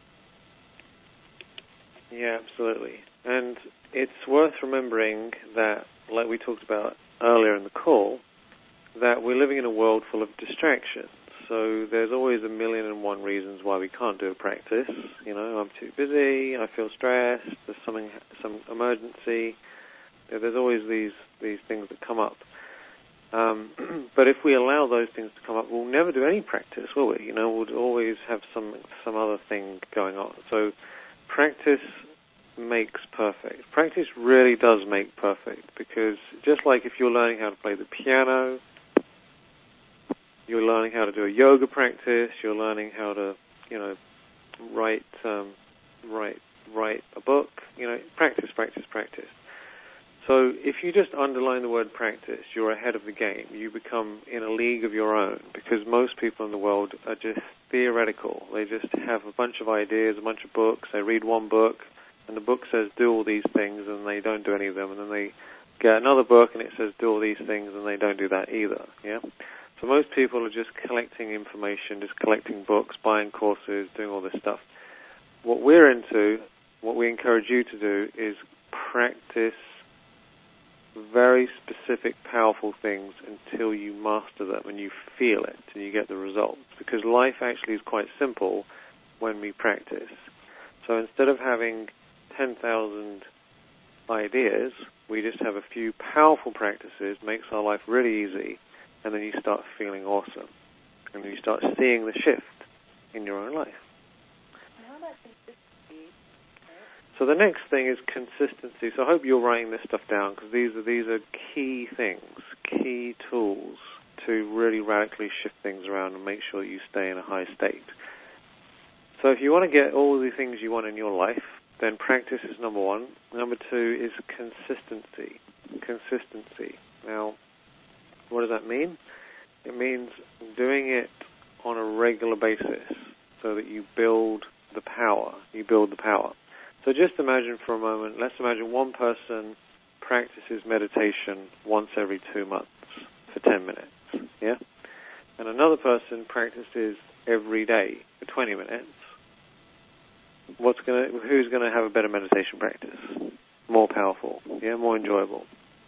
Yeah, absolutely. And it's worth remembering that, like we talked about earlier in the call, that we're living in a world full of distractions. So there's always a million and one reasons why we can't do a practice. You know, I'm too busy, I feel stressed, there's something, some emergency. There's always these, these things that come up. Um, but if we allow those things to come up, we'll never do any practice, will we? You know, we'll always have some some other thing going on. So practice makes perfect. Practice really does make perfect, because just like if you're learning how to play the piano, you're learning how to do a yoga practice, you're learning how to, you know, write, um, write, write a book, you know, practice, practice, practice. So if you just underline the word practice, you're ahead of the game. You become in a league of your own, because most people in the world are just theoretical. They just have a bunch of ideas, a bunch of books. They read one book, and the book says do all these things, and they don't do any of them. And then they get another book, and it says do all these things, and they don't do that either. Yeah. So most people are just collecting information, just collecting books, buying courses, doing all this stuff. What we're into, what we encourage you to do, is practice very specific, powerful things until you master them and you feel it and you get the results. Because life actually is quite simple when we practice. So instead of having ten thousand ideas. We just have a few powerful practices, makes our life really easy, and then you start feeling awesome. And you start seeing the shift in your own life. How about consistency? So the next thing is consistency. So I hope you're writing this stuff down, because these are these are key things, key tools to really radically shift things around and make sure you stay in a high state. So if you want to get all the things you want in your life, then practice is number one. Number two is consistency. Consistency. Now, what does that mean? It means doing it on a regular basis so that you build the power. You build the power. So just imagine for a moment, let's imagine one person practices meditation once every two months for ten minutes, yeah? And another person practices every day for twenty minutes. What's gonna, who's going to have a better meditation practice? More powerful, yeah, more enjoyable.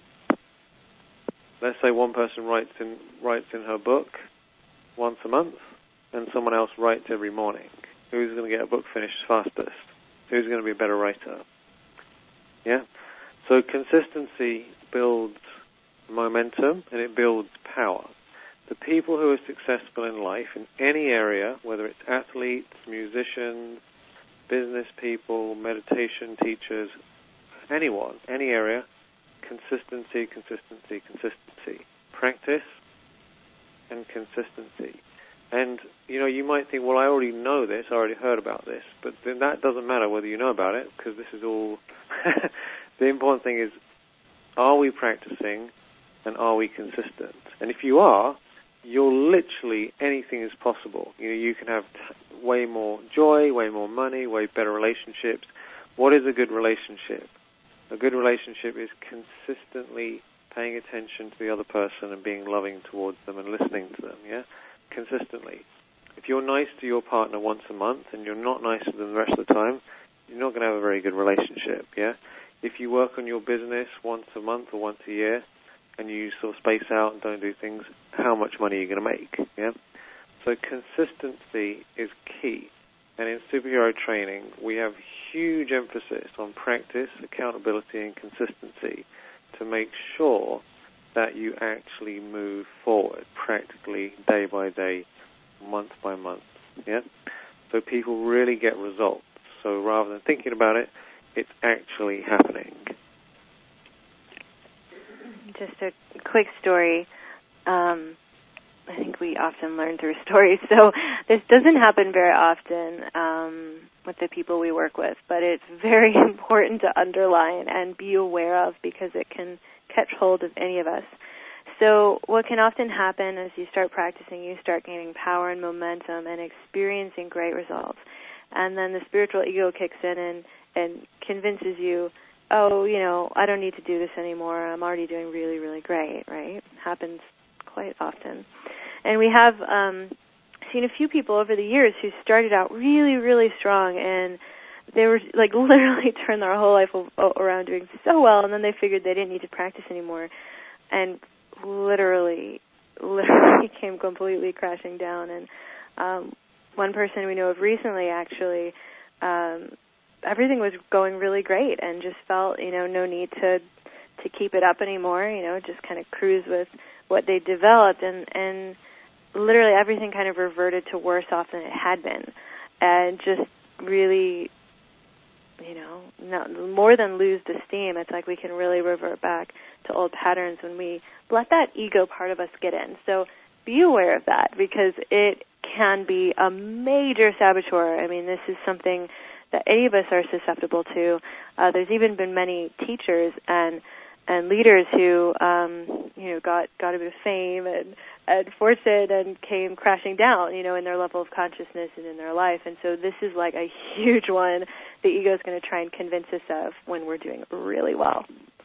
Let's say one person writes in writes in her book once a month, and someone else writes every morning. Who's going to get a book finished fastest? Who's going to be a better writer? Yeah? So consistency builds momentum, and it builds power. The people who are successful in life in any area, whether it's athletes, musicians, business people, meditation teachers, anyone, any area, consistency, consistency, consistency. Practice and consistency. And, you know, you might think, well, I already know this, I already heard about this, but then that doesn't matter whether you know about it, because this is all... The important thing is, are we practicing and are we consistent? And if you are, you're literally, anything is possible. You know, you can have t- way more joy, way more money, way better relationships. What is a good relationship? A good relationship is consistently paying attention to the other person and being loving towards them and listening to them, yeah? Consistently. If you're nice to your partner once a month and you're not nice to them the rest of the time, you're not going to have a very good relationship, yeah? If you work on your business once a month or once a year and you sort of space out and don't do things, how much money are you going to make, yeah? So consistency is key. And in superhero training, we have huge emphasis on practice, accountability, and consistency to make sure that you actually move forward practically day by day, month by month, yeah? So people really get results. So rather than thinking about it, it's actually happening. Just a quick story. Um, I think we often learn through stories, so this doesn't happen very often um, with the people we work with, but it's very important to underline and be aware of because it can catch hold of any of us. So what can often happen as you start practicing, you start gaining power and momentum and experiencing great results. And then the spiritual ego kicks in and, and convinces you, oh, you know, I don't need to do this anymore. I'm already doing really, really great, right? Happens quite often. And we have um, seen a few people over the years who started out really, really strong, and they were, like, literally turned their whole life around doing so well, and then they figured they didn't need to practice anymore, and literally, literally came completely crashing down. And um, one person we know of recently, actually, um, everything was going really great and just felt, you know, no need to to keep it up anymore, you know, just kind of cruise with what they developed, and, and literally everything kind of reverted to worse off than it had been, and just really, you know, not, more than lose the steam. It's like we can really revert back to old patterns when we let that ego part of us get in. So be aware of that, because it can be a major saboteur. I mean, this is something that any of us are susceptible to. Uh, there's even been many teachers and and leaders who, um, you know, got, got a bit of fame and, and fortune and came crashing down, you know, in their level of consciousness and in their life. And so this is like a huge one the ego is going to try and convince us of when we're doing really well.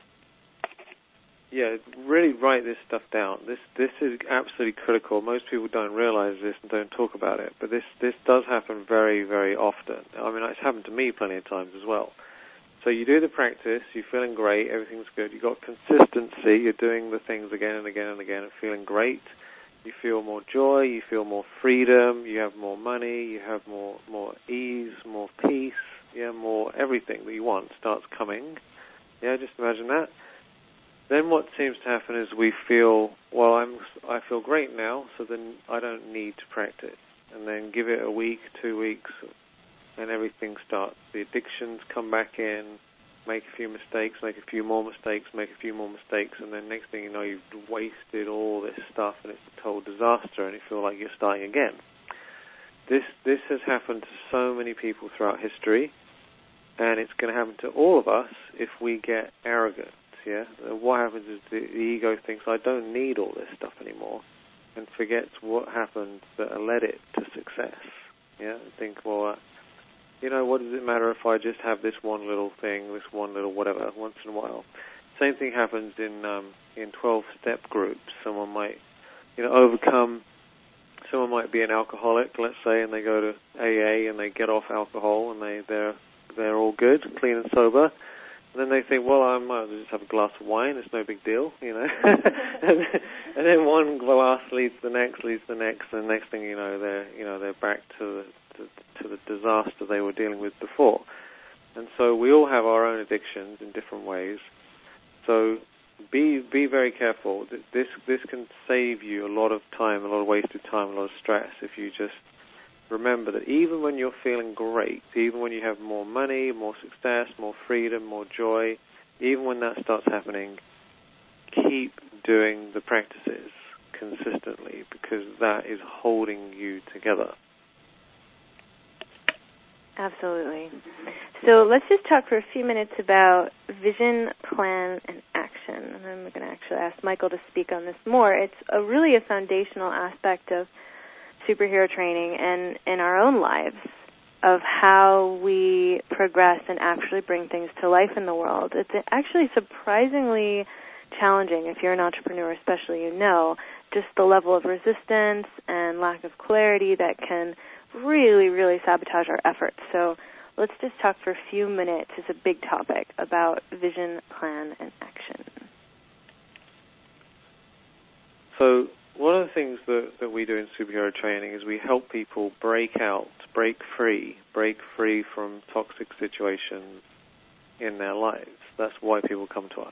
Yeah, really write this stuff down. This this is absolutely critical. Most people don't realize this and don't talk about it, but this, this does happen very, very often. I mean, it's happened to me plenty of times as well. So you do the practice, you're feeling great, everything's good. You've got consistency, you're doing the things again and again and again and feeling great. You feel more joy, you feel more freedom, you have more money, you have more more ease, more peace, yeah, more everything that you want starts coming. Yeah, just imagine that. Then what seems to happen is we feel, well, I'm, I feel great now, so then I don't need to practice. And then give it a week, two weeks, and everything starts. The addictions come back in, make a few mistakes, make a few more mistakes, make a few more mistakes, and then next thing you know, you've wasted all this stuff, and it's a total disaster, and you feel like you're starting again. This this has happened to so many people throughout history, and it's going to happen to all of us if we get arrogant. Yeah, what happens is the, the ego thinks, I don't need all this stuff anymore, and forgets what happened that led it to success. Yeah, and think, well, uh, you know, what does it matter if I just have this one little thing, this one little whatever, once in a while. Same thing happens in um, in twelve-step groups. Someone might, you know, overcome. Someone might be an alcoholic, let's say, and they go to A A and they get off alcohol and they they're they're all good, clean and sober. And then they think, well, I might as well just have a glass of wine. It's no big deal, you know. and, and then one glass leads to the next, leads to the next, and the next thing you know, they're you know they're back to the to, to the disaster they were dealing with before. And so we all have our own addictions in different ways. So be be very careful. This this can save you a lot of time, a lot of wasted time, a lot of stress if you just remember that even when you're feeling great, even when you have more money, more success, more freedom, more joy, even when that starts happening, keep doing the practices consistently because that is holding you together. Absolutely. So let's just talk for a few minutes about vision, plan, and action. And I'm going to actually ask Michael to speak on this more. It's a really a foundational aspect of superhero training and in our own lives of how we progress and actually bring things to life in the world. It's actually surprisingly challenging if you're an entrepreneur, especially, you know, just the level of resistance and lack of clarity that can really, really sabotage our efforts. So let's just talk for a few minutes. It's a big topic about vision, plan, and action. So one of the things that, that we do in superhero training is we help people break out, break free, break free from toxic situations in their lives. That's why people come to us.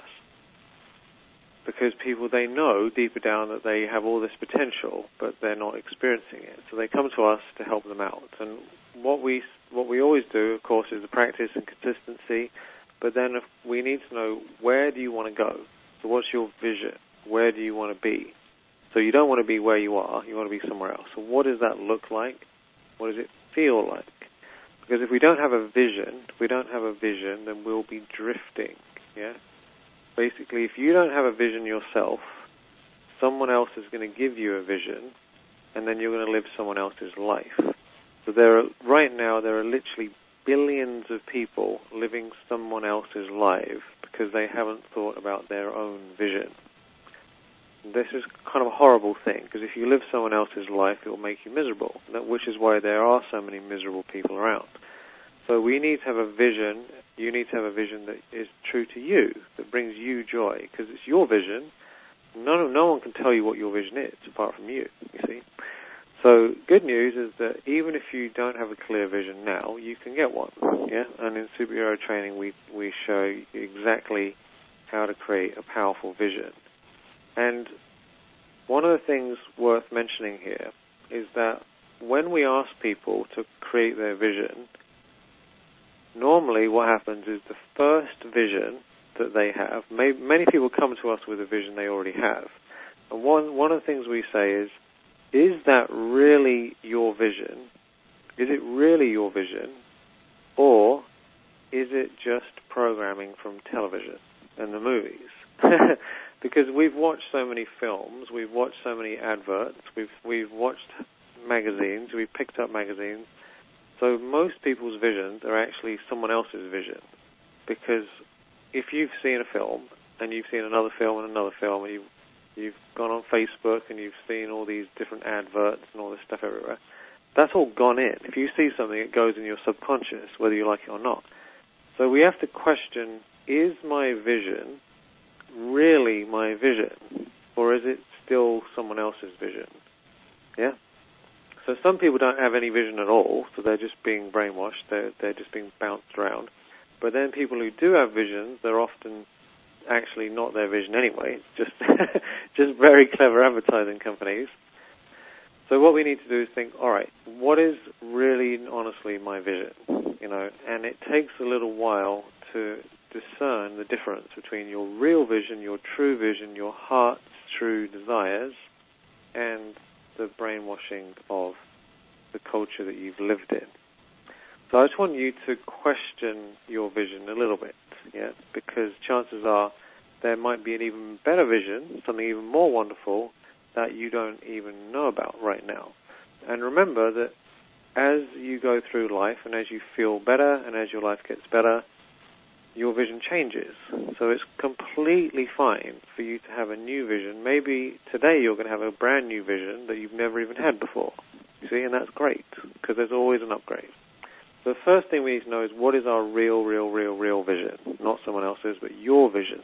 Because people, they know deeper down that they have all this potential, but they're not experiencing it. So they come to us to help them out. And what we what we always do, of course, is the practice and consistency. But then if we need to know, where do you want to go? So what's your vision? Where do you want to be? So you don't want to be where you are. You want to be somewhere else. So what does that look like? What does it feel like? Because if we don't have a vision, if we don't have a vision, then we'll be drifting, yeah? Basically, if you don't have a vision yourself, someone else is going to give you a vision, and then you're going to live someone else's life. So there are, right now, there are literally billions of people living someone else's life because they haven't thought about their own vision. This is kind of a horrible thing, because if you live someone else's life, it will make you miserable, which is why there are so many miserable people around. So we need to have a vision. You need to have a vision that is true to you, that brings you joy, because it's your vision. No, no one can tell you what your vision is apart from you, you see. So good news is that even if you don't have a clear vision now, you can get one, yeah? And in superhero training, we, we show you exactly how to create a powerful vision. And one of the things worth mentioning here is that when we ask people to create their vision, normally what happens is the first vision that they have, may, many people come to us with a vision they already have. And one, one of the things we say is, is that really your vision? Is it really your vision? Or is it just programming from television and the movies? Because we've watched so many films, we've watched so many adverts, we've we've watched magazines, we've picked up magazines. So most people's visions are actually someone else's vision. Because if you've seen a film, and you've seen another film and another film, and you've, you've gone on Facebook and you've seen all these different adverts and all this stuff everywhere, that's all gone in. If you see something, it goes in your subconscious, whether you like it or not. So we have to question, is my vision really my vision, or is it still someone else's vision? Yeah? So some people don't have any vision at all, so they're just being brainwashed, they're, they're just being bounced around. But then people who do have visions, they're often actually not their vision anyway, just just very clever advertising companies. So what we need to do is think, all right, what is really, honestly, my vision? You know, and it takes a little while to discern the difference between your real vision, your true vision, your heart's true desires, and the brainwashing of the culture that you've lived in. So I just want you to question your vision a little bit, yeah, because chances are there might be an even better vision, something even more wonderful that you don't even know about right now. And remember that as you go through life and as you feel better and as your life gets better, your vision changes. So it's completely fine for you to have a new vision. Maybe today you're going to have a brand new vision that you've never even had before. You see, and that's great because there's always an upgrade. The first thing we need to know is what is our real, real, real, real vision, not someone else's, but your vision.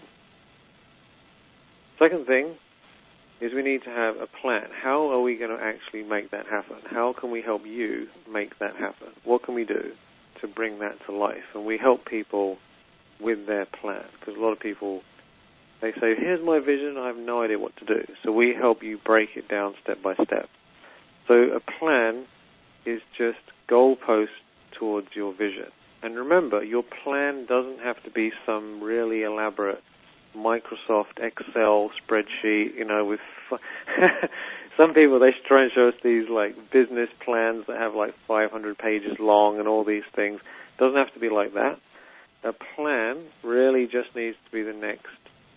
Second thing is we need to have a plan. How are we going to actually make that happen? How can we help you make that happen? What can we do to bring that to life? And we help people with their plan, because a lot of people, they say, here's my vision, I have no idea what to do. So we help you break it down step by step. So a plan is just goalposts towards your vision. And remember, your plan doesn't have to be some really elaborate Microsoft Excel spreadsheet, you know, with f- some people, they try and show us these like business plans that have like five hundred pages long and all these things. It doesn't have to be like that. A plan really just needs to be the next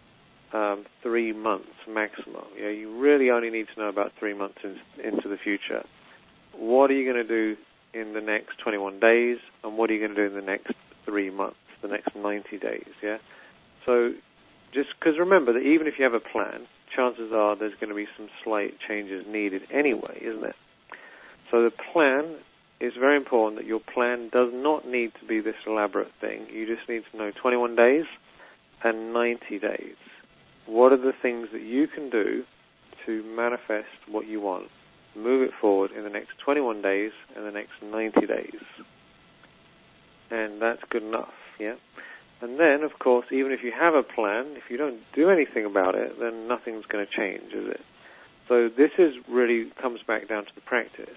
um, three months maximum. You know, you really only need to know about three months in, into the future. What are you going to do in the next twenty-one days, and what are you going to do in the next three months, the next ninety days, yeah? So just because remember that even if you have a plan, chances are there's going to be some slight changes needed anyway, isn't it? So the plan is very important, that your plan does not need to be this elaborate thing. You just need to know twenty-one days and ninety days. What are the things that you can do to manifest what you want? Move it forward in the next twenty-one days and the next ninety days. And that's good enough, yeah? And then, of course, even if you have a plan, if you don't do anything about it, then nothing's going to change, is it? So this is really comes back down to the practice.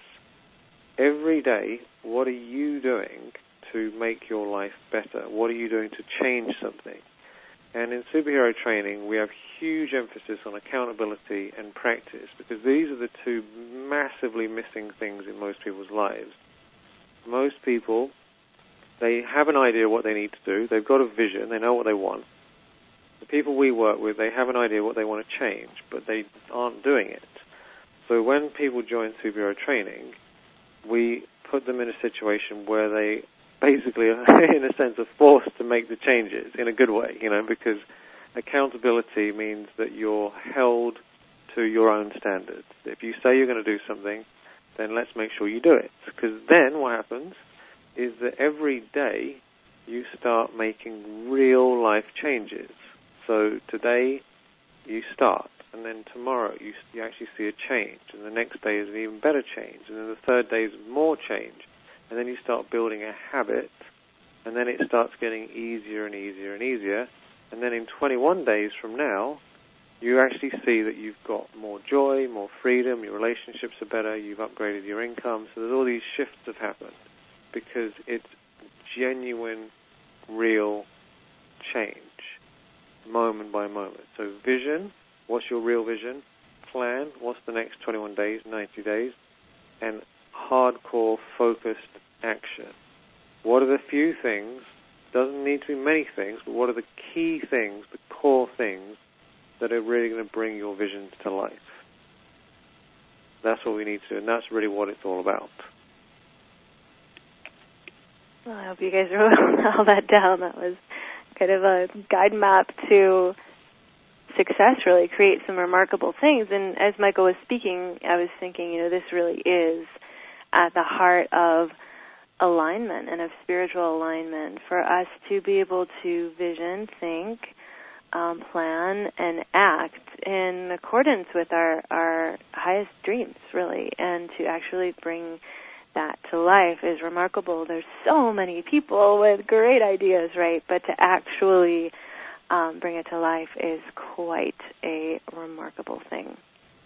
Every day, what are you doing to make your life better? What are you doing to change something? And in superhero training, we have huge emphasis on accountability and practice, because these are the two massively missing things in most people's lives. Most people, they have an idea what they need to do. They've got a vision. They know what they want. The people we work with, they have an idea what they want to change, but they aren't doing it. So when people join superhero training, we put them in a situation where they basically, in a sense, are forced to make the changes in a good way, you know, because accountability means that you're held to your own standards. If you say you're going to do something, then let's make sure you do it. Because then what happens is that every day you start making real life changes. So today you start, and then tomorrow you, you actually see a change, and the next day is an even better change, and then the third day is more change. And then you start building a habit, and then it starts getting easier and easier and easier. And then in twenty-one days from now, you actually see that you've got more joy, more freedom, your relationships are better, you've upgraded your income. So there's all these shifts have happened because it's genuine, real change, moment by moment. So vision, what's your real vision? Plan, what's the next twenty-one days, ninety days? And hardcore, focused action. What are the few things, doesn't need to be many things, but what are the key things, the core things that are really going to bring your vision to life? That's what we need to do, and that's really what it's all about. Well, I hope you guys wrote all that down. That was kind of a guide map to success, really, create some remarkable things. And as Michael was speaking, I was thinking, you know, this really is at the heart of alignment and of spiritual alignment, for us to be able to vision, think, um, plan, and act in accordance with our, our highest dreams, really, and to actually bring that to life is remarkable. There's so many people with great ideas, right? But to actually um, bring it to life is quite a remarkable thing.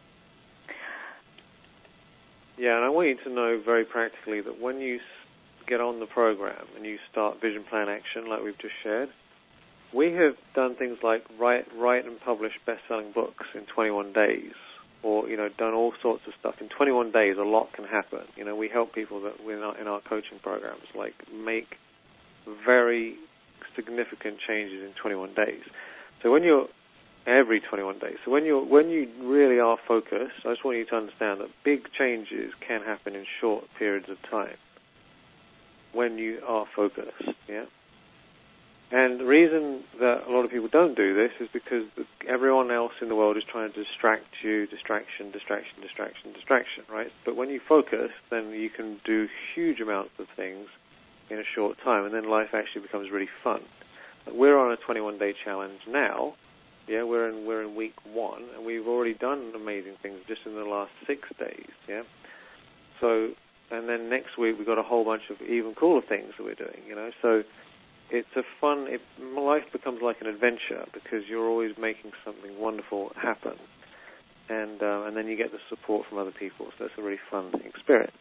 Yeah, and I want you to know very practically that when you get on the program and you start Vision Plan Action like we've just shared, we have done things like write, write and publish best-selling books in twenty-one days, or, you know, done all sorts of stuff. In twenty-one days, a lot can happen. You know, we help people that in our, in our coaching programs, like, make very significant changes in twenty-one days. So when you're, every twenty-one days, so when you're, when you really are focused, I just want you to understand that big changes can happen in short periods of time when you are focused, yeah? And the reason that a lot of people don't do this is because everyone else in the world is trying to distract you, distraction, distraction, distraction, distraction, right? But when you focus, then you can do huge amounts of things in a short time, and then life actually becomes really fun. We're on a twenty-one day challenge now. Yeah, we're in we're in week one, and we've already done amazing things just in the last six days. Yeah, so and then next week we've got a whole bunch of even cooler things that we're doing. You know, so. It's a fun, it, life becomes like an adventure because you're always making something wonderful happen. And uh, and then you get the support from other people, so it's a really fun experience.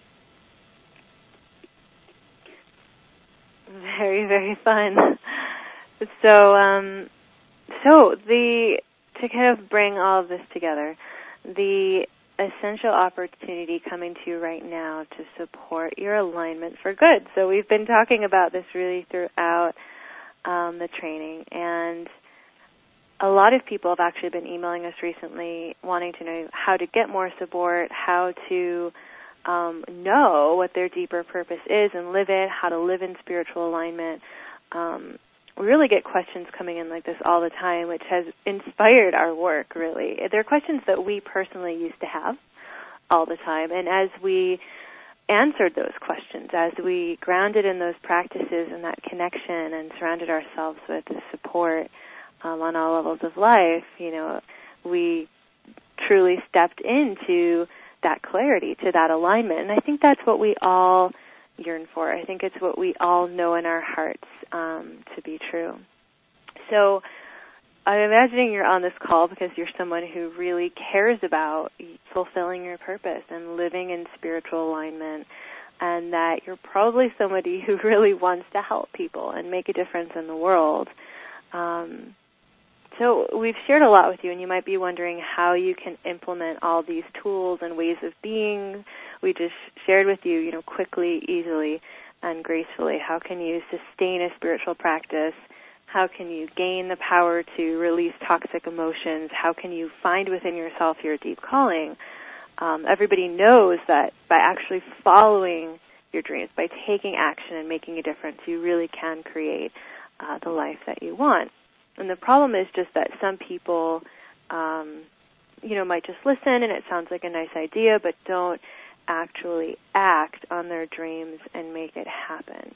Very, very fun. So, um, so the to kind of bring all of this together, the essential opportunity coming to you right now to support your alignment for good. So we've been talking about this really throughout um, the training, and a lot of people have actually been emailing us recently wanting to know how to get more support, how to um, know what their deeper purpose is and live it, how to live in spiritual alignment. Um, we really get questions coming in like this all the time, which has inspired our work, really. They're questions that we personally used to have all the time. And as we answered those questions, as we grounded in those practices and that connection and surrounded ourselves with the support um, on all levels of life, you know, we truly stepped into that clarity, to that alignment. And I think that's what we all yearn for. I think it's what we all know in our hearts um, to be true. So I'm imagining you're on this call because you're someone who really cares about fulfilling your purpose and living in spiritual alignment, and that you're probably somebody who really wants to help people and make a difference in the world. Um, so we've shared a lot with you, and you might be wondering how you can implement all these tools and ways of being. We just shared with you, you know, quickly, easily, and gracefully. How can you sustain a spiritual practice? How can you gain the power to release toxic emotions? How can you find within yourself your deep calling? Um, everybody knows that by actually following your dreams, by taking action and making a difference, you really can create uh, the life that you want. And the problem is just that some people, um, you know, might just listen and it sounds like a nice idea, but don't actually act on their dreams and make it happen.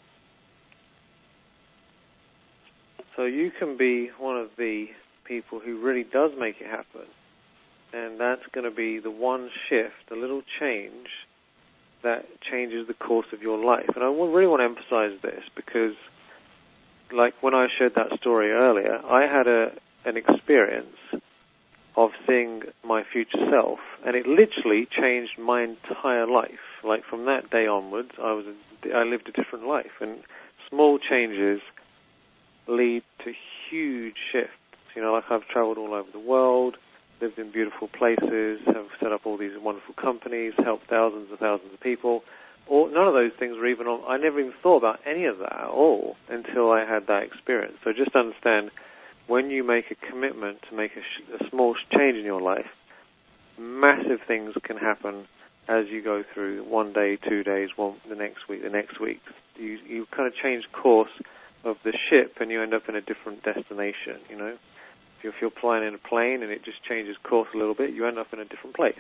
So you can be one of the people who really does make it happen. And that's going to be the one shift, a little change that changes the course of your life. And I really want to emphasize this because, like when I shared that story earlier, I had a an experience of seeing my future self, and it literally changed my entire life. Like from that day onwards, I was a, I lived a different life, and small changes lead to huge shifts. You know, like I've traveled all over the world, lived in beautiful places, have set up all these wonderful companies, helped thousands and thousands of people. All, none of those things were even on, I never even thought about any of that at all until I had that experience. So just understand, when you make a commitment to make a, sh- a small change in your life, massive things can happen as you go through one day, two days, one the next week, the next week. You you kind of change course of the ship and you end up in a different destination, you know. If you're, if you're flying in a plane and it just changes course a little bit, you end up in a different place.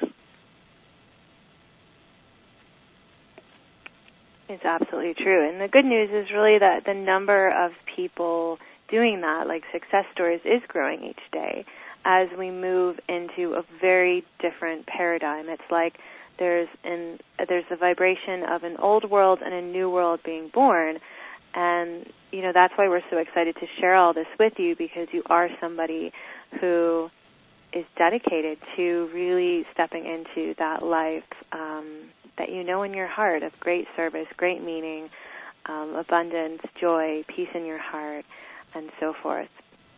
It's absolutely true. And the good news is really that the number of people doing that, like success stories, is growing each day as we move into a very different paradigm. It's like there's an there's a vibration of an old world and a new world being born. And, you know, that's why we're so excited to share all this with you, because you are somebody who is dedicated to really stepping into that life um, that you know in your heart of great service, great meaning, um, abundance, joy, peace in your heart, and so forth.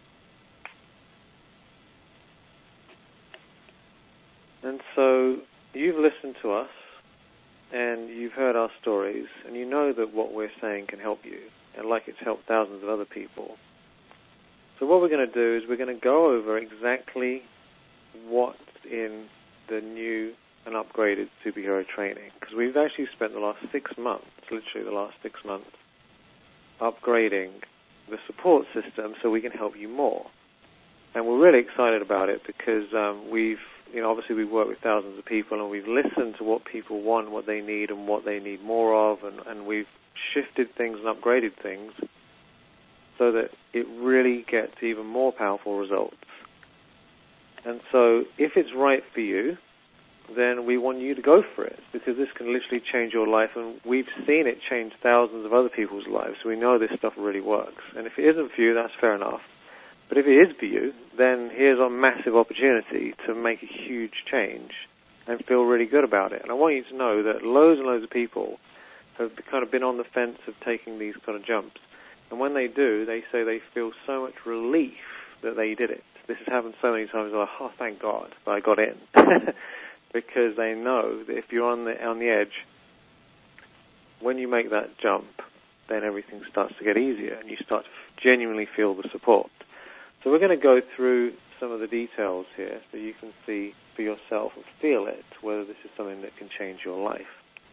And so you've listened to us, and you've heard our stories, and you know that what we're saying can help you, and like it's helped thousands of other people. So what we're going to do is we're going to go over exactly what's in the new and upgraded superhero training, because we've actually spent the last six months, literally the last six months, upgrading the support system so we can help you more. And we're really excited about it because um, we've You know, obviously we've worked with thousands of people, and we've listened to what people want, what they need, and what they need more of, and, and we've shifted things and upgraded things so that it really gets even more powerful results. And so if it's right for you, then we want you to go for it, because this can literally change your life, and we've seen it change thousands of other people's lives, so we know this stuff really works. And if it isn't for you, that's fair enough. But if it is for you, then here's a massive opportunity to make a huge change and feel really good about it. And I want you to know that loads and loads of people have kind of been on the fence of taking these kind of jumps. And when they do, they say they feel so much relief that they did it. This has happened so many times, they're like, oh, thank God that I got in. Because they know that if you're on the, on the edge, when you make that jump, then everything starts to get easier, and you start to genuinely feel the support. So we're going to go through some of the details here so you can see for yourself and feel it, whether this is something that can change your life.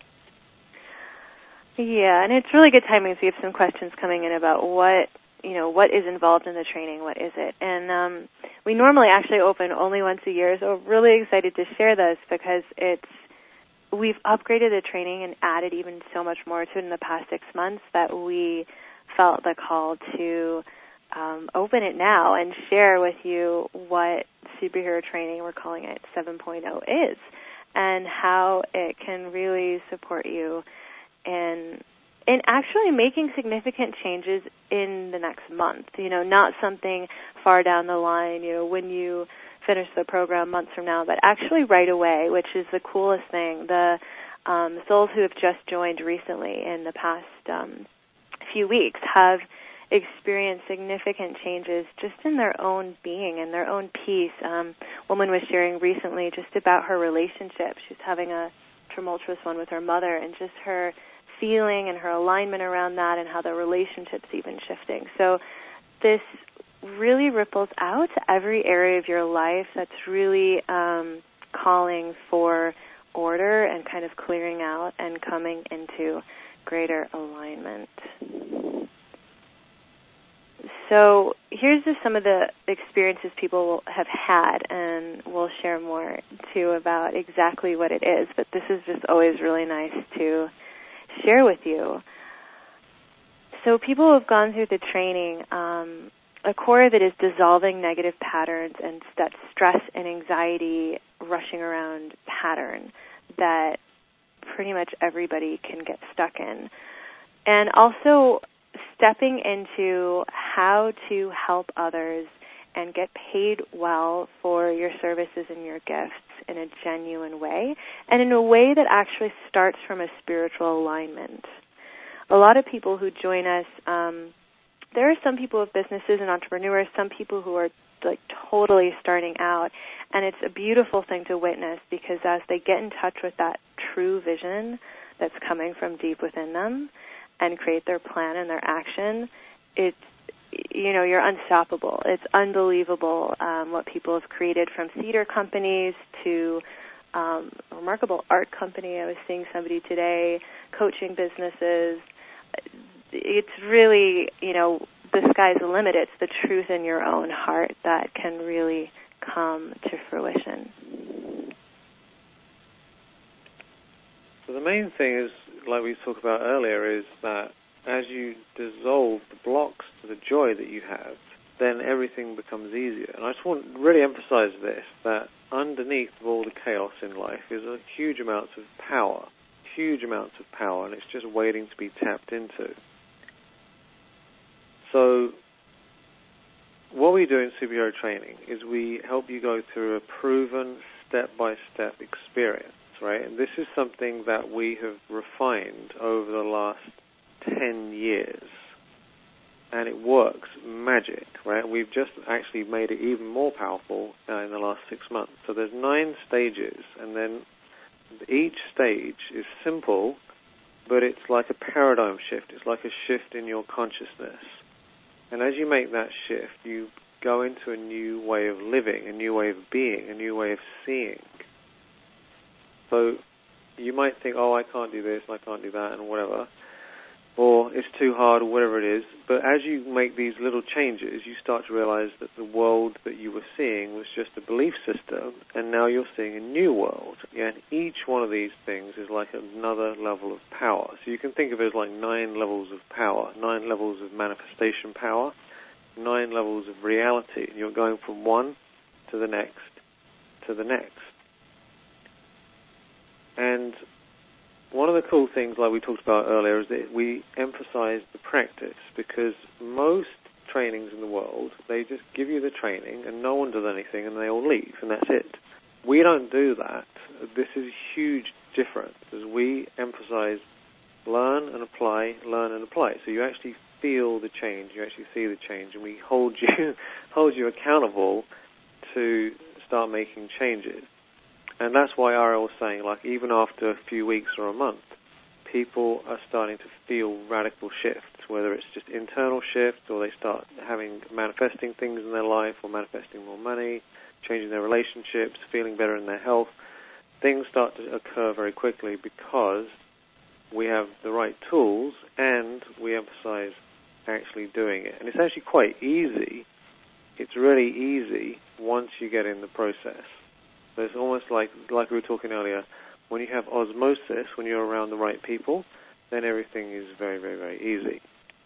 Yeah, and it's really good timing, so we have some questions coming in about what, you know, what is involved in the training, what is it? And um, we normally actually open only once a year, so we're really excited to share this because it's, we've upgraded the training and added even so much more to it in the past six months that we felt the call to Um, open it now and share with you what superhero training, we're calling it seven point oh, is, and how it can really support you in in actually making significant changes in the next month. You know, not something far down the line, you know, when you finish the program months from now, but actually right away, which is the coolest thing. The um, souls who have just joined recently in the past um, few weeks have experience significant changes just in their own being and their own peace. Um, a woman was sharing recently just about her relationship. She's having a tumultuous one with her mother, and just her feeling and her alignment around that, and how the relationship's even shifting. So this really ripples out to every area of your life that's really um, calling for order and kind of clearing out and coming into greater alignment. So here's just some of the experiences people have had, and we'll share more, too, about exactly what it is. But this is just always really nice to share with you. So people who have gone through the training, um, a core of it is dissolving negative patterns and that stress and anxiety rushing around pattern that pretty much everybody can get stuck in. And also stepping into how to help others and get paid well for your services and your gifts in a genuine way, and in a way that actually starts from a spiritual alignment. A lot of people who join us, um, there are some people with businesses and entrepreneurs, some people who are like totally starting out, and it's a beautiful thing to witness, because as they get in touch with that true vision that's coming from deep within them and create their plan and their action, it's, you know, you're unstoppable. It's unbelievable um, what people have created, from theater companies to um, a remarkable art company. I was seeing somebody today, coaching businesses. It's really, you know, the sky's the limit. It's the truth in your own heart that can really come to fruition. So the main thing is, like we talked about earlier, is that as you dissolve the blocks to the joy that you have, then everything becomes easier. And I just want to really emphasize this, that underneath all the chaos in life is a huge amounts of power, huge amounts of power, and it's just waiting to be tapped into. So what we do in superhero training is we help you go through a proven step-by-step experience, right? And this is something that we have refined over the last ten years. And it works magic, right? We've just actually made it even more powerful uh, in the last six months. So there's nine stages, and then each stage is simple, but it's like a paradigm shift. It's like a shift in your consciousness. And as you make that shift, you go into a new way of living, a new way of being, a new way of seeing. So you might think, oh, I can't do this, and I can't do that, and whatever, or it's too hard, or whatever it is. But as you make these little changes, you start to realize that the world that you were seeing was just a belief system, and now you're seeing a new world. Yeah, and each one of these things is like another level of power. So you can think of it as like nine levels of power, nine levels of manifestation power, nine levels of reality, and you're going from one to the next to the next. And one of the cool things, like we talked about earlier, is that we emphasize the practice, because most trainings in the world, they just give you the training and no one does anything and they all leave and that's it. We don't do that. This is a huge difference, as we emphasize learn and apply, learn and apply. So you actually feel the change, you actually see the change, and we hold you hold you accountable to start making changes. And that's why Ariel was saying, like, even after a few weeks or a month, people are starting to feel radical shifts, whether it's just internal shifts or they start having, manifesting things in their life or manifesting more money, changing their relationships, feeling better in their health. Things start to occur very quickly because we have the right tools and we emphasize actually doing it. And it's actually quite easy. It's really easy once you get in the process. So it's almost like, like we were talking earlier, when you have osmosis, when you're around the right people, then everything is very, very, very easy.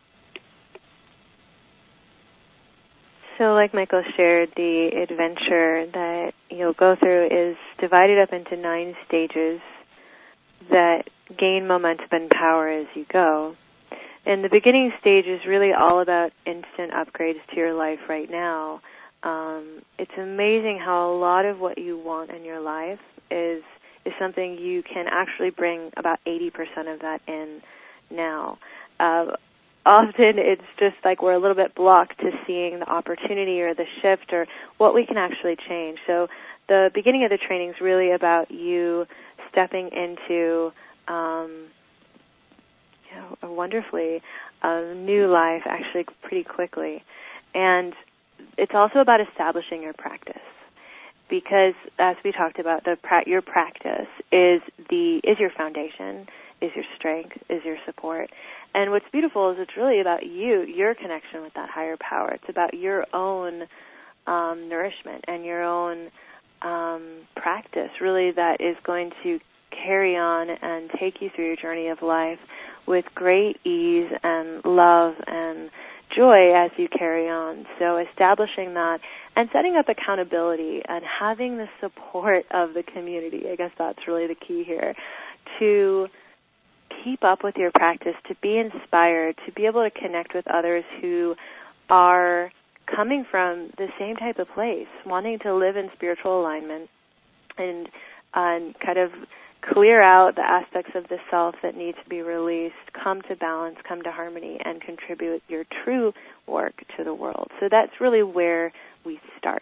So like Michael shared, the adventure that you'll go through is divided up into nine stages that gain momentum and power as you go. And the beginning stage is really all about instant upgrades to your life right now. Um, it's amazing how a lot of what you want in your life is is something you can actually bring about eighty percent of that in now. Uh, often it's just like we're a little bit blocked to seeing the opportunity or the shift or what we can actually change. So the beginning of the training is really about you stepping into um, you know, a wonderfully uh, new life actually pretty quickly. And it's also about establishing your practice, because as we talked about, the pra- your practice is the is your foundation, is your strength, is your support. And what's beautiful is it's really about you, your connection with that higher power. It's about your own um, nourishment and your own um, practice, really, that is going to carry on and take you through your journey of life with great ease and love and joy as you carry on. So establishing that and setting up accountability and having the support of the community, I guess that's really the key here, to keep up with your practice, to be inspired, to be able to connect with others who are coming from the same type of place, wanting to live in spiritual alignment and, and kind of clear out the aspects of the self that need to be released, come to balance, come to harmony, and contribute your true work to the world. So that's really where we start.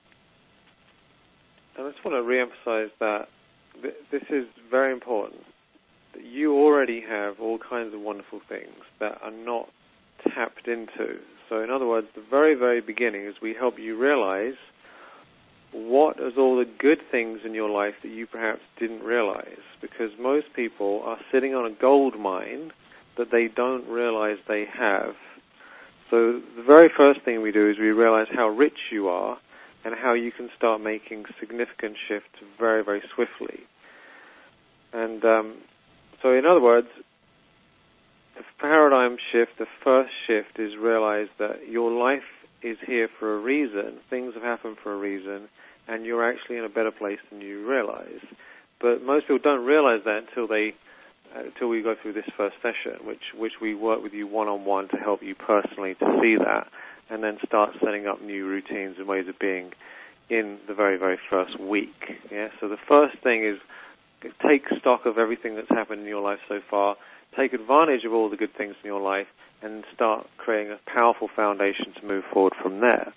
And I just want to reemphasize that th- this is very important. That you already have all kinds of wonderful things that are not tapped into. So in other words, the very, very beginning is we help you realize what is all the good things in your life that you perhaps didn't realize, because most people are sitting on a gold mine that they don't realize they have. So the very first thing we do is we realize how rich you are and how you can start making significant shifts very, very swiftly. And um, so in other words, the paradigm shift, the first shift, is realize that your life is here for a reason. Things have happened for a reason, and you're actually in a better place than you realize. But most people don't realize that until they, uh, until we go through this first session, which which we work with you one-on-one to help you personally to see that, and then start setting up new routines and ways of being in the very, very first week. Yeah. So the first thing is take stock of everything that's happened in your life so far, take advantage of all the good things in your life, and start creating a powerful foundation to move forward from there.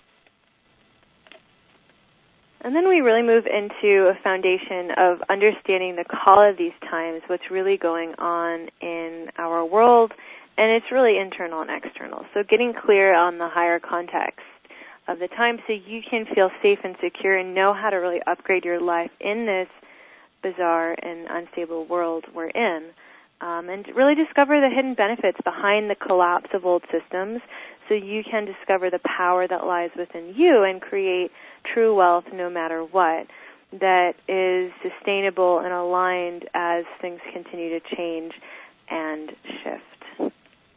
And then we really move into a foundation of understanding the call of these times, what's really going on in our world, and it's really internal and external. So getting clear on the higher context of the time so you can feel safe and secure and know how to really upgrade your life in this bizarre and unstable world we're in. Um, and really discover the hidden benefits behind the collapse of old systems so you can discover the power that lies within you and create true wealth no matter what, that is sustainable and aligned as things continue to change and shift.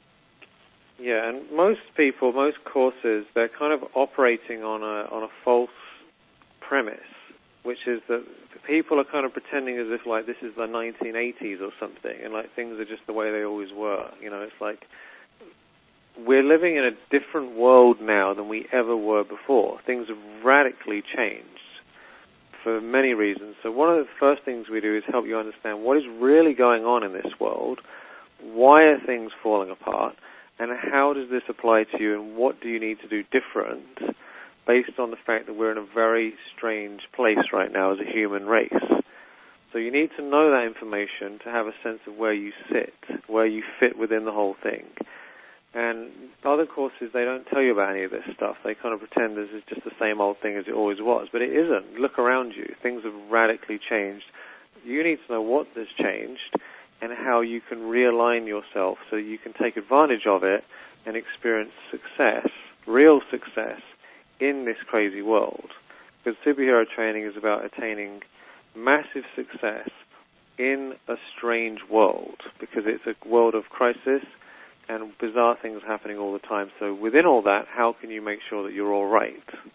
Yeah, and most people, most courses, they're kind of operating on a on a false premise, which is that people are kind of pretending as if, like, this is the nineteen eighties or something, and, like, things are just the way they always were. You know, it's like we're living in a different world now than we ever were before. Things have radically changed for many reasons. So one of the first things we do is help you understand what is really going on in this world, why are things falling apart, and how does this apply to you, and what do you need to do different based on the fact that we're in a very strange place right now as a human race. So you need to know that information to have a sense of where you sit, where you fit within the whole thing. And other courses, they don't tell you about any of this stuff. They kind of pretend this is just the same old thing as it always was, but it isn't. Look around you. Things have radically changed. You need to know what has changed and how you can realign yourself so you can take advantage of it and experience success, real success, in this crazy world. Because superhero training is about attaining massive success in a strange world, because it's a world of crisis and bizarre things happening all the time. So within all that, how can you make sure that you're all right?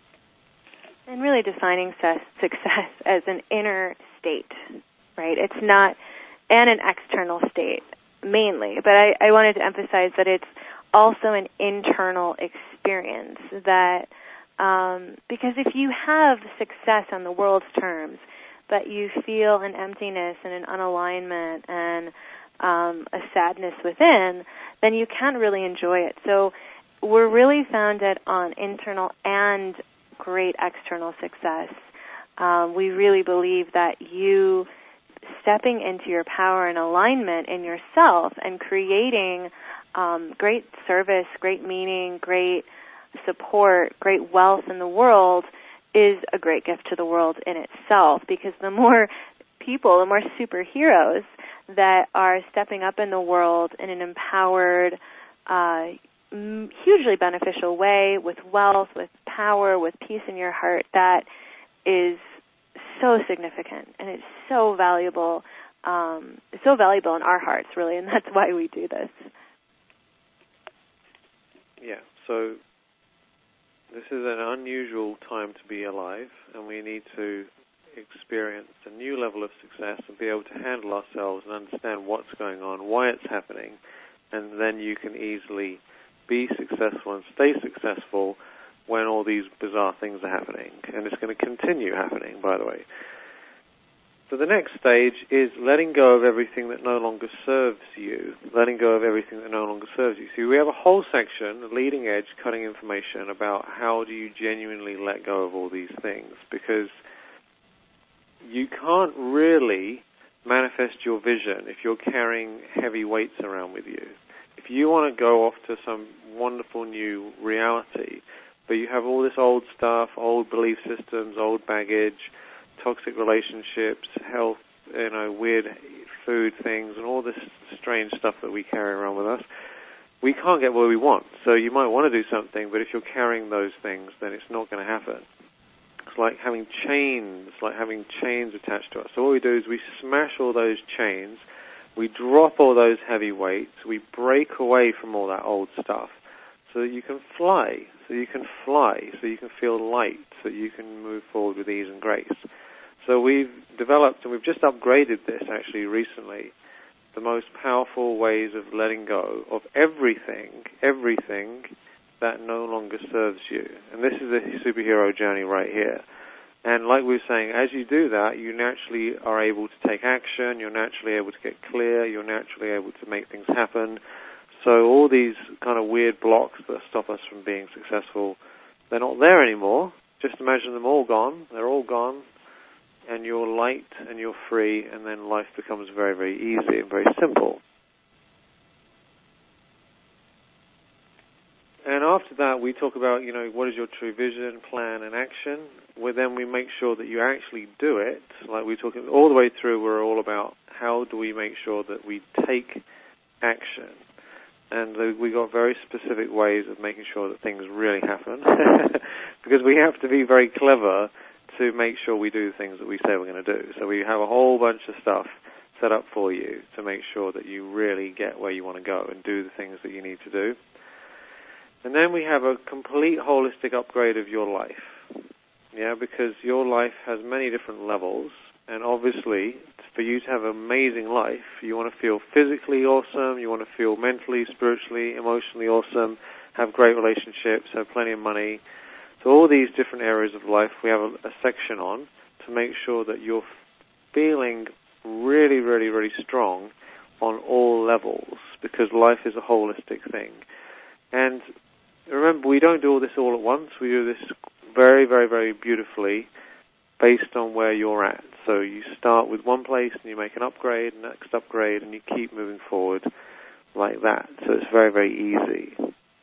And really defining success as an inner state, right? It's not, and an external state, mainly. But I, I wanted to emphasize that it's also an internal experience, that um, because if you have success on the world's terms, but you feel an emptiness and an unalignment and um, a sadness within, then you can't really enjoy it. So we're really founded on internal and great external success. Um, we really believe that you stepping into your power and alignment in yourself and creating um, great service, great meaning, great support, great wealth in the world is a great gift to the world in itself, because the more people, the more superheroes that are stepping up in the world in an empowered, uh, hugely beneficial way, with wealth, with power, with peace in your heart, that is so significant, and it's so valuable, um, so valuable in our hearts, really, and that's why we do this. Yeah, so this is an unusual time to be alive, and we need to experience a new level of success and be able to handle ourselves and understand what's going on, why it's happening, and then you can easily be successful and stay successful when all these bizarre things are happening. And it's going to continue happening, by the way. So the next stage is letting go of everything that no longer serves you, letting go of everything that no longer serves you. So we have a whole section, leading edge, cutting information about how do you genuinely let go of all these things, because you can't really manifest your vision if you're carrying heavy weights around with you. If you want to go off to some wonderful new reality, but you have all this old stuff, old belief systems, old baggage, toxic relationships, health, you know, weird food things, and all this strange stuff that we carry around with us, we can't get where we want. So you might want to do something, but if you're carrying those things, then it's not going to happen. It's like having chains, like having chains attached to us. So what we do is we smash all those chains, we drop all those heavy weights, we break away from all that old stuff so that you can fly, so so you can fly, so you can feel light, so you can move forward with ease and grace. So we've developed, and we've just upgraded this actually recently, the most powerful ways of letting go of everything, everything that no longer serves you. And this is a superhero journey right here. And like we were saying, as you do that, you naturally are able to take action, you're naturally able to get clear, you're naturally able to make things happen. So all these kind of weird blocks that stop us from being successful, they're not there anymore. Just imagine them all gone. They're all gone. And you're light and you're free, and then life becomes very, very easy and very simple. And after that, we talk about, you know, what is your true vision, plan, and action. Where then we make sure that you actually do it. Like we talk all the way through, we're all about how do we make sure that we take action. And we got very specific ways of making sure that things really happen. Because we have to be very clever to make sure we do the things that we say we're going to do. So we have a whole bunch of stuff set up for you to make sure that you really get where you want to go and do the things that you need to do. And then we have a complete holistic upgrade of your life. Yeah, because your life has many different levels, and obviously for you to have an amazing life, you want to feel physically awesome, you want to feel mentally, spiritually, emotionally awesome, have great relationships, have plenty of money. So all these different areas of life we have a, a section on to make sure that you're feeling really, really, really strong on all levels, because life is a holistic thing. And remember, we don't do all this all at once. We do this very, very, very beautifully based on where you're at. So you start with one place and you make an upgrade, next upgrade, and you keep moving forward like that. So it's very, very easy.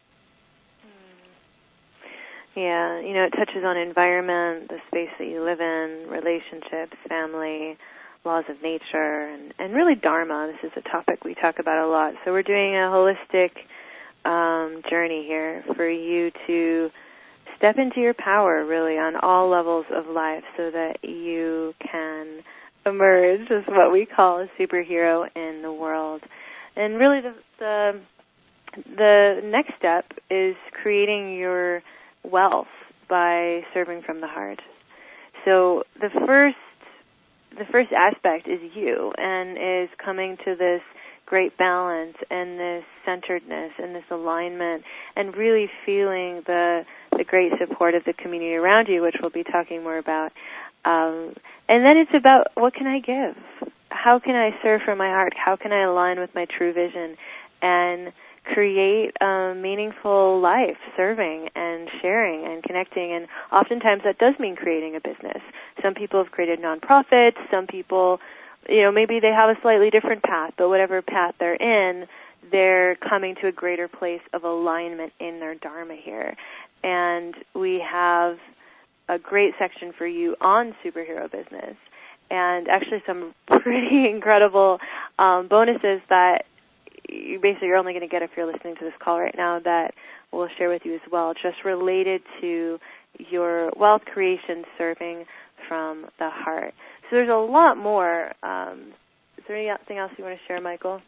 Yeah, you know, it touches on environment, the space that you live in, relationships, family, laws of nature, and, and really Dharma. This is a topic we talk about a lot. So we're doing a holistic um, journey here for you to step into your power, really, on all levels of life so that you can emerge as what we call a superhero in the world. And really the the, the next step is creating your wealth by serving from the heart. So the first the first aspect is you, and is coming to this great balance and this centeredness and this alignment, and really feeling the the great support of the community around you, which we'll be talking more about. Um, and then it's about, what can I give? How can I serve from my heart? How can I align with my true vision and create a meaningful life, serving and sharing and connecting? And oftentimes that does mean creating a business. Some people have created nonprofits. Some people, you know, maybe they have a slightly different path, but whatever path they're in, they're coming to a greater place of alignment in their Dharma here. And we have a great section for you on superhero business, and actually some pretty incredible um, bonuses that you basically you're only going to get if you're listening to this call right now, that we'll share with you as well, just related to your wealth creation, serving from the heart. So there's a lot more. Um, is there anything else you want to share, Michael?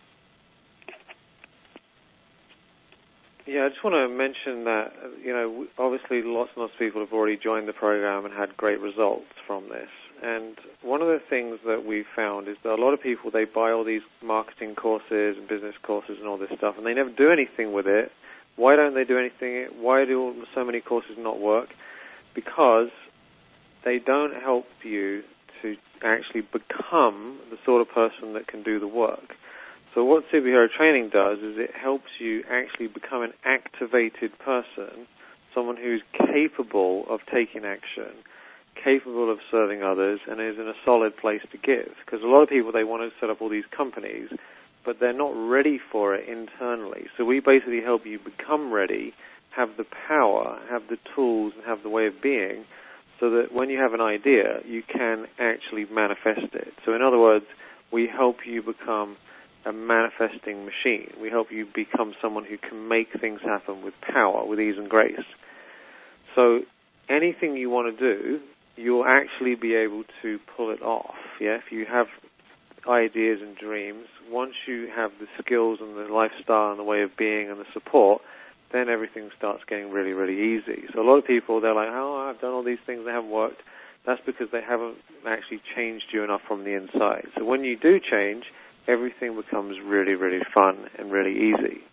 Yeah, I just want to mention that, you know, obviously lots and lots of people have already joined the program and had great results from this. And one of the things that we've found is that a lot of people, they buy all these marketing courses and business courses and all this stuff, and they never do anything with it. Why don't they do anything? Why do so many courses not work? Because they don't help you to actually become the sort of person that can do the work. So what superhero training does is it helps you actually become an activated person, someone who's capable of taking action, capable of serving others, and is in a solid place to give. Because a lot of people, they want to set up all these companies, but they're not ready for it internally. So we basically help you become ready, have the power, have the tools, and have the way of being, so that when you have an idea, you can actually manifest it. So in other words, we help you become a manifesting machine. We help you become someone who can make things happen with power, with ease and grace. So anything you want to do, you'll actually be able to pull it off. Yeah, if you have ideas and dreams, once you have the skills and the lifestyle and the way of being and the support, then everything starts getting really, really easy. So a lot of people, they're like, oh, I've done all these things, they haven't worked. That's because they haven't actually changed you enough from the inside. So when you do change, everything becomes really, really fun and really easy.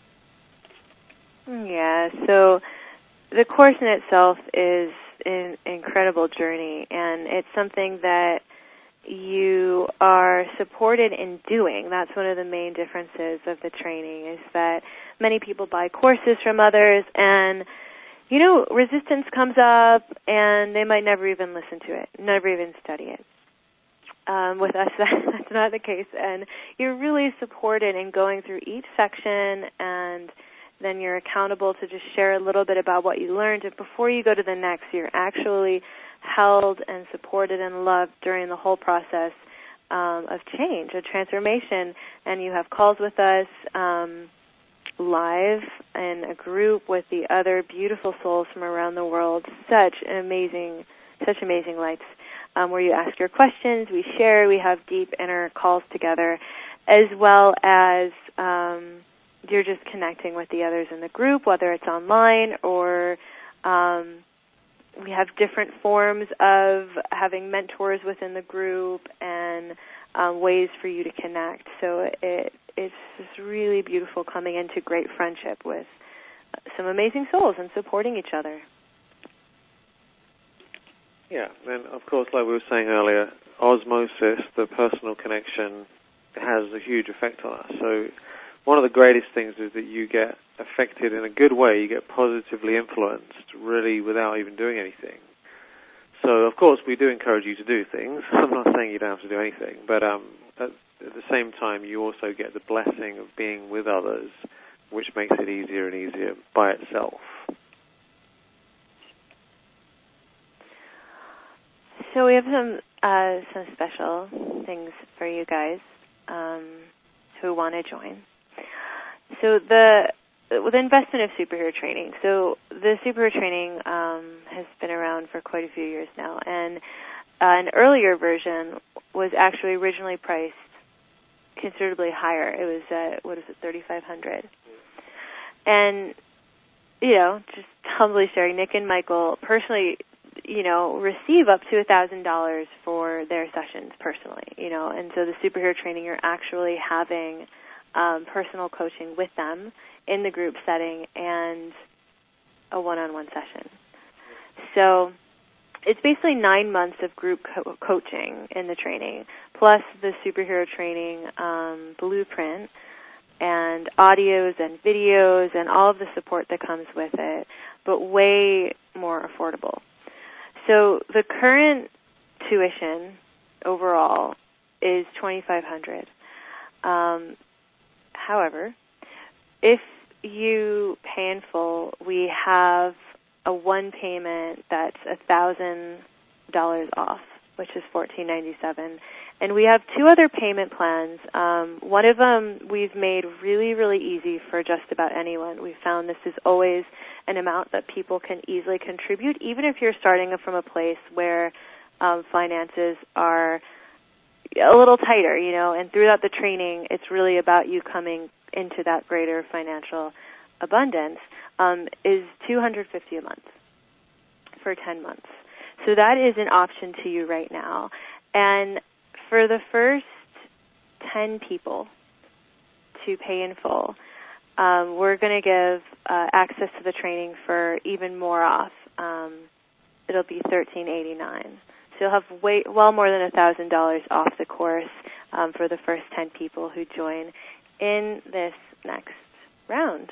Yeah, so the Course in itself is an incredible journey, and it's something that you are supported in doing. That's one of the main differences of the training, is that many people buy courses from others, and you know, resistance comes up, and they might never even listen to it, never even study it. Um, with us, that's not the case, and you're really supported in going through each section, and then you're accountable to just share a little bit about what you learned, and before you go to the next, you're actually held and supported and loved during the whole process um, of change, of transformation, and you have calls with us, um, live in a group with the other beautiful souls from around the world. Such an amazing, such amazing lights, um, where you ask your questions, we share, we have deep inner calls together, as well as um, you're just connecting with the others in the group, whether it's online or um, we have different forms of having mentors within the group and um, ways for you to connect. So it it's just really beautiful coming into great friendship with some amazing souls and supporting each other. Yeah, and of course, like we were saying earlier, osmosis, the personal connection, has a huge effect on us. So one of the greatest things is that you get affected in a good way, you get positively influenced, really without even doing anything. So, of course, we do encourage you to do things. I'm not saying you don't have to do anything, but um, at, at the same time, you also get the blessing of being with others, which makes it easier and easier by itself. So we have some uh, some special things for you guys um, who want to join. So the with the investment of superhero training. So the superhero training um, has been around for quite a few years now, and uh, an earlier version was actually originally priced considerably higher. It was at, what is it, thirty-five hundred dollars. And, you know, just humbly sharing, Nick and Michael personally, you know, receive up to one thousand dollars for their sessions personally, you know, and so the superhero training, you're actually having um, personal coaching with them in the group setting and a one-on-one session. So it's basically nine months of group co- coaching in the training, plus the superhero training um, blueprint and audios and videos and all of the support that comes with it, but way more affordable. So the current tuition overall is twenty-five hundred dollars. Um, however, if you pay in full, we have a one payment that's one thousand dollars off, which is fourteen ninety-seven. And we have two other payment plans. Um, one of them we've made really, really easy for just about anyone. We've found this is always an amount that people can easily contribute, even if you're starting from a place where um, finances are a little tighter, you know, and throughout the training, it's really about you coming into that greater financial abundance, um, is two hundred fifty dollars a month for ten months. So that is an option to you right now. And for the first ten people to pay in full, um, we're going to give uh, access to the training for even more off. Um, it'll be thirteen eighty-nine. So you'll have way, well more than one thousand dollars off the course um, for the first ten people who join in this next round.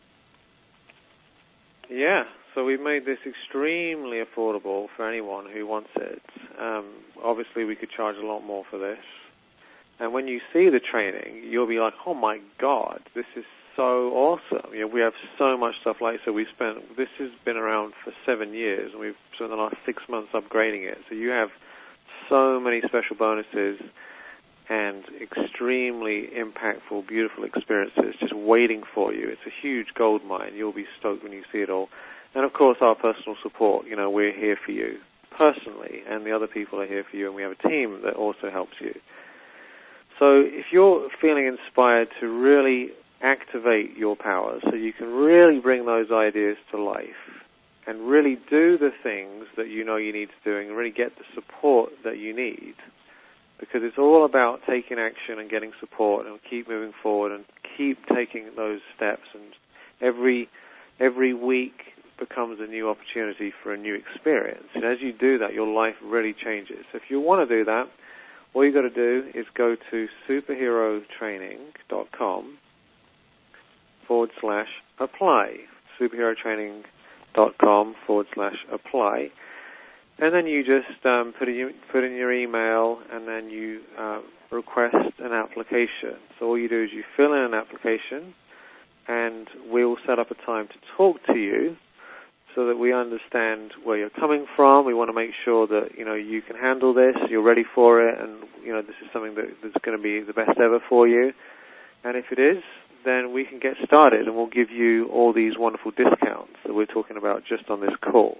Yeah, so we've made this extremely affordable for anyone who wants it. Um, obviously, we could charge a lot more for this. And when you see the training, you'll be like, oh, my God, this is so awesome. You know, we have so much stuff like so we spent, this has been around for seven years, and we've spent the last six months upgrading it. So you have so many special bonuses and extremely impactful, beautiful experiences just waiting for you. It's a huge gold mine. You'll be stoked when you see it all. And, of course, our personal support. You know, we're here for you personally, and the other people are here for you, and we have a team that also helps you. So if you're feeling inspired to really activate your powers so you can really bring those ideas to life and really do the things that you know you need to do and really get the support that you need. Because it's all about taking action and getting support and keep moving forward and keep taking those steps. And every every week becomes a new opportunity for a new experience. And as you do that, your life really changes. So if you want to do that, all you've got to do is go to superherotraining.com forward slash apply. superherotraining.com forward slash apply. And then you just um, put, in, put in your email and then you uh, request an application. So all you do is you fill in an application and we'll set up a time to talk to you so that we understand where you're coming from. We want to make sure that, you know, you can handle this, you're ready for it, and, you know, this is something that, that's going to be the best ever for you. And if it is, then we can get started and we'll give you all these wonderful discounts that we're talking about just on this call.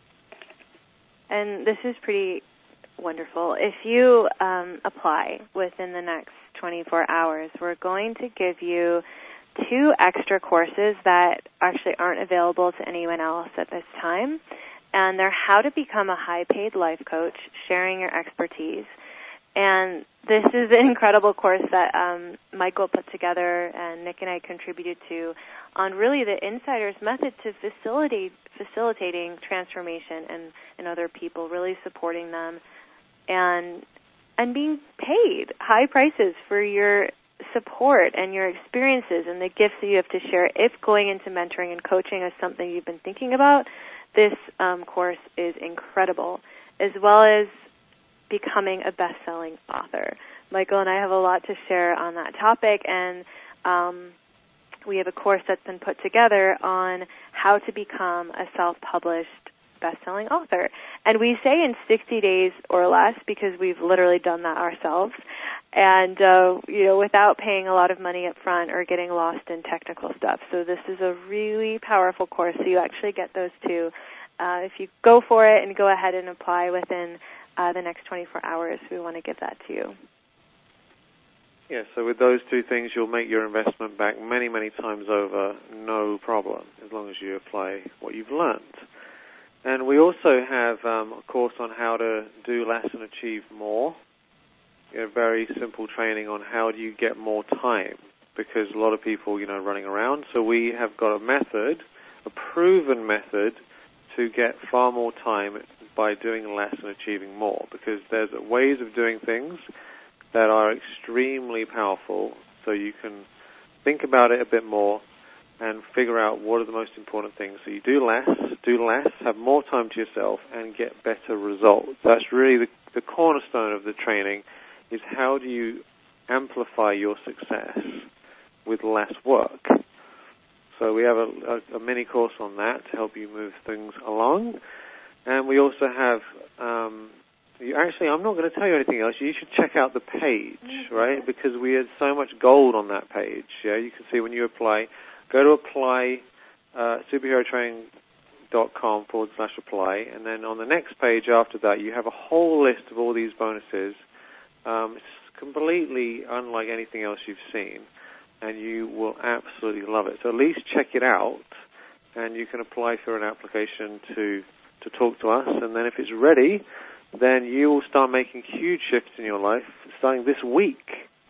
And this is pretty wonderful. If you um, apply within the next twenty-four hours, we're going to give you two extra courses that actually aren't available to anyone else at this time. And they're How to Become a High-Paid Life Coach, Sharing Your Expertise. And this is an incredible course that um, Michael put together and Nick and I contributed to on really the insider's method to facilitate facilitating transformation and, and other people, really supporting them and and being paid high prices for your support and your experiences and the gifts that you have to share. If going into mentoring and coaching is something you've been thinking about, this um, course is incredible, as well as becoming a best-selling author. Michael and I have a lot to share on that topic, and um, we have a course that's been put together on how to become a self-published best-selling author. And we say in sixty days or less because we've literally done that ourselves, and uh, you know, without paying a lot of money up front or getting lost in technical stuff. So this is a really powerful course, so you actually get those two. Uh, if you go for it and go ahead and apply within Uh, the next twenty-four hours, we want to give that to you. Yeah, so with those two things, you'll make your investment back many, many times over, no problem, as long as you apply what you've learned. And we also have um, a course on how to do less and achieve more. You know, very simple training on how do you get more time, because a lot of people, you know, running around. So we have got a method, a proven method, to get far more time by doing less and achieving more, because there's ways of doing things that are extremely powerful, so you can think about it a bit more and figure out what are the most important things. So you do less, do less, have more time to yourself, and get better results. That's really the, the cornerstone of the training, is how do you amplify your success with less work. So we have a, a, a mini course on that to help you move things along. And we also have, um, you actually, I'm not going to tell you anything else. You should check out the page, right? Because we had so much gold on that page. Yeah, you can see when you apply, go to apply, uh, superherotraining.com forward slash apply. And then on the next page after that, you have a whole list of all these bonuses. Um, it's completely unlike anything else you've seen. And you will absolutely love it. So at least check it out, and you can apply for an application to to talk to us. And then if it's ready, then you will start making huge shifts in your life starting this week.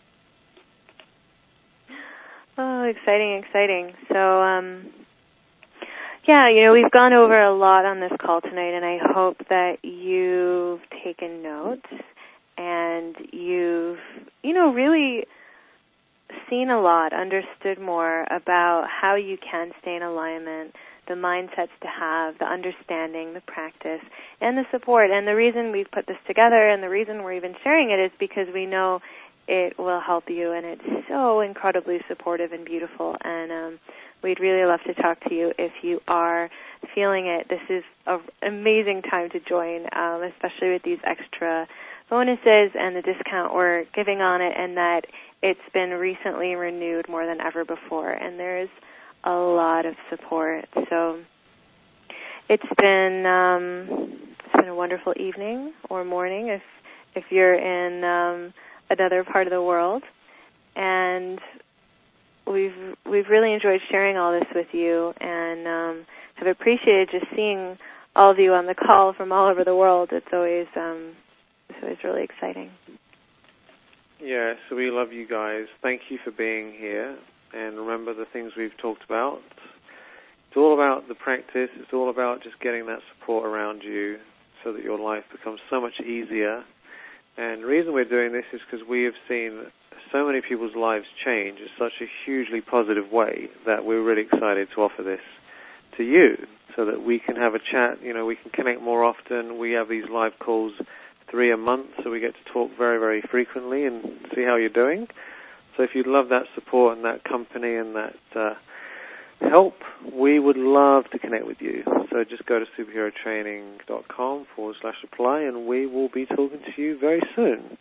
Oh, exciting, exciting. So, um, yeah, you know, we've gone over a lot on this call tonight, and I hope that you've taken notes and you've, you know, really seen a lot, understood more about how you can stay in alignment, the mindsets to have, the understanding, the practice, and the support. And the reason we've put this together and the reason we're even sharing it is because we know it will help you, and it's so incredibly supportive and beautiful. And um, we'd really love to talk to you if you are feeling it. This is an amazing time to join, um, especially with these extra bonuses and the discount we're giving on it, and that it's been recently renewed more than ever before, and there's a lot of support. So it's been um, it's been a wonderful evening or morning if if you're in um, another part of the world, and we've we've really enjoyed sharing all this with you, and um, have appreciated just seeing all of you on the call from all over the world. It's always um, it's always really exciting. Yeah, so we love you guys. Thank you for being here, and remember the things we've talked about. It's all about the practice. It's all about just getting that support around you so that your life becomes so much easier. And the reason we're doing this is because we have seen so many people's lives change in such a hugely positive way that we're really excited to offer this to you so that we can have a chat, you know, we can connect more often. We have these live calls three a month, so we get to talk very, very frequently and see how you're doing. So if you'd love that support and that company and that uh, help, we would love to connect with you. So just go to superherotraining.com forward slash apply, and we will be talking to you very soon.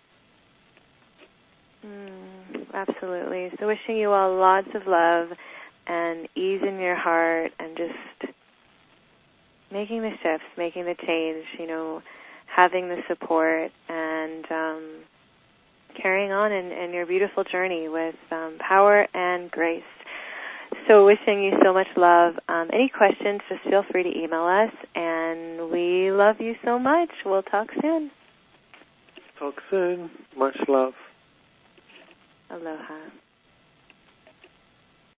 Mm, absolutely. So wishing you all lots of love and ease in your heart and just making the shifts, making the change, you know, having the support and um, carrying on in, in your beautiful journey with um, power and grace. So wishing you so much love. Um, any questions, just feel free to email us, and we love you so much. We'll talk soon. Talk soon. Much love. Aloha.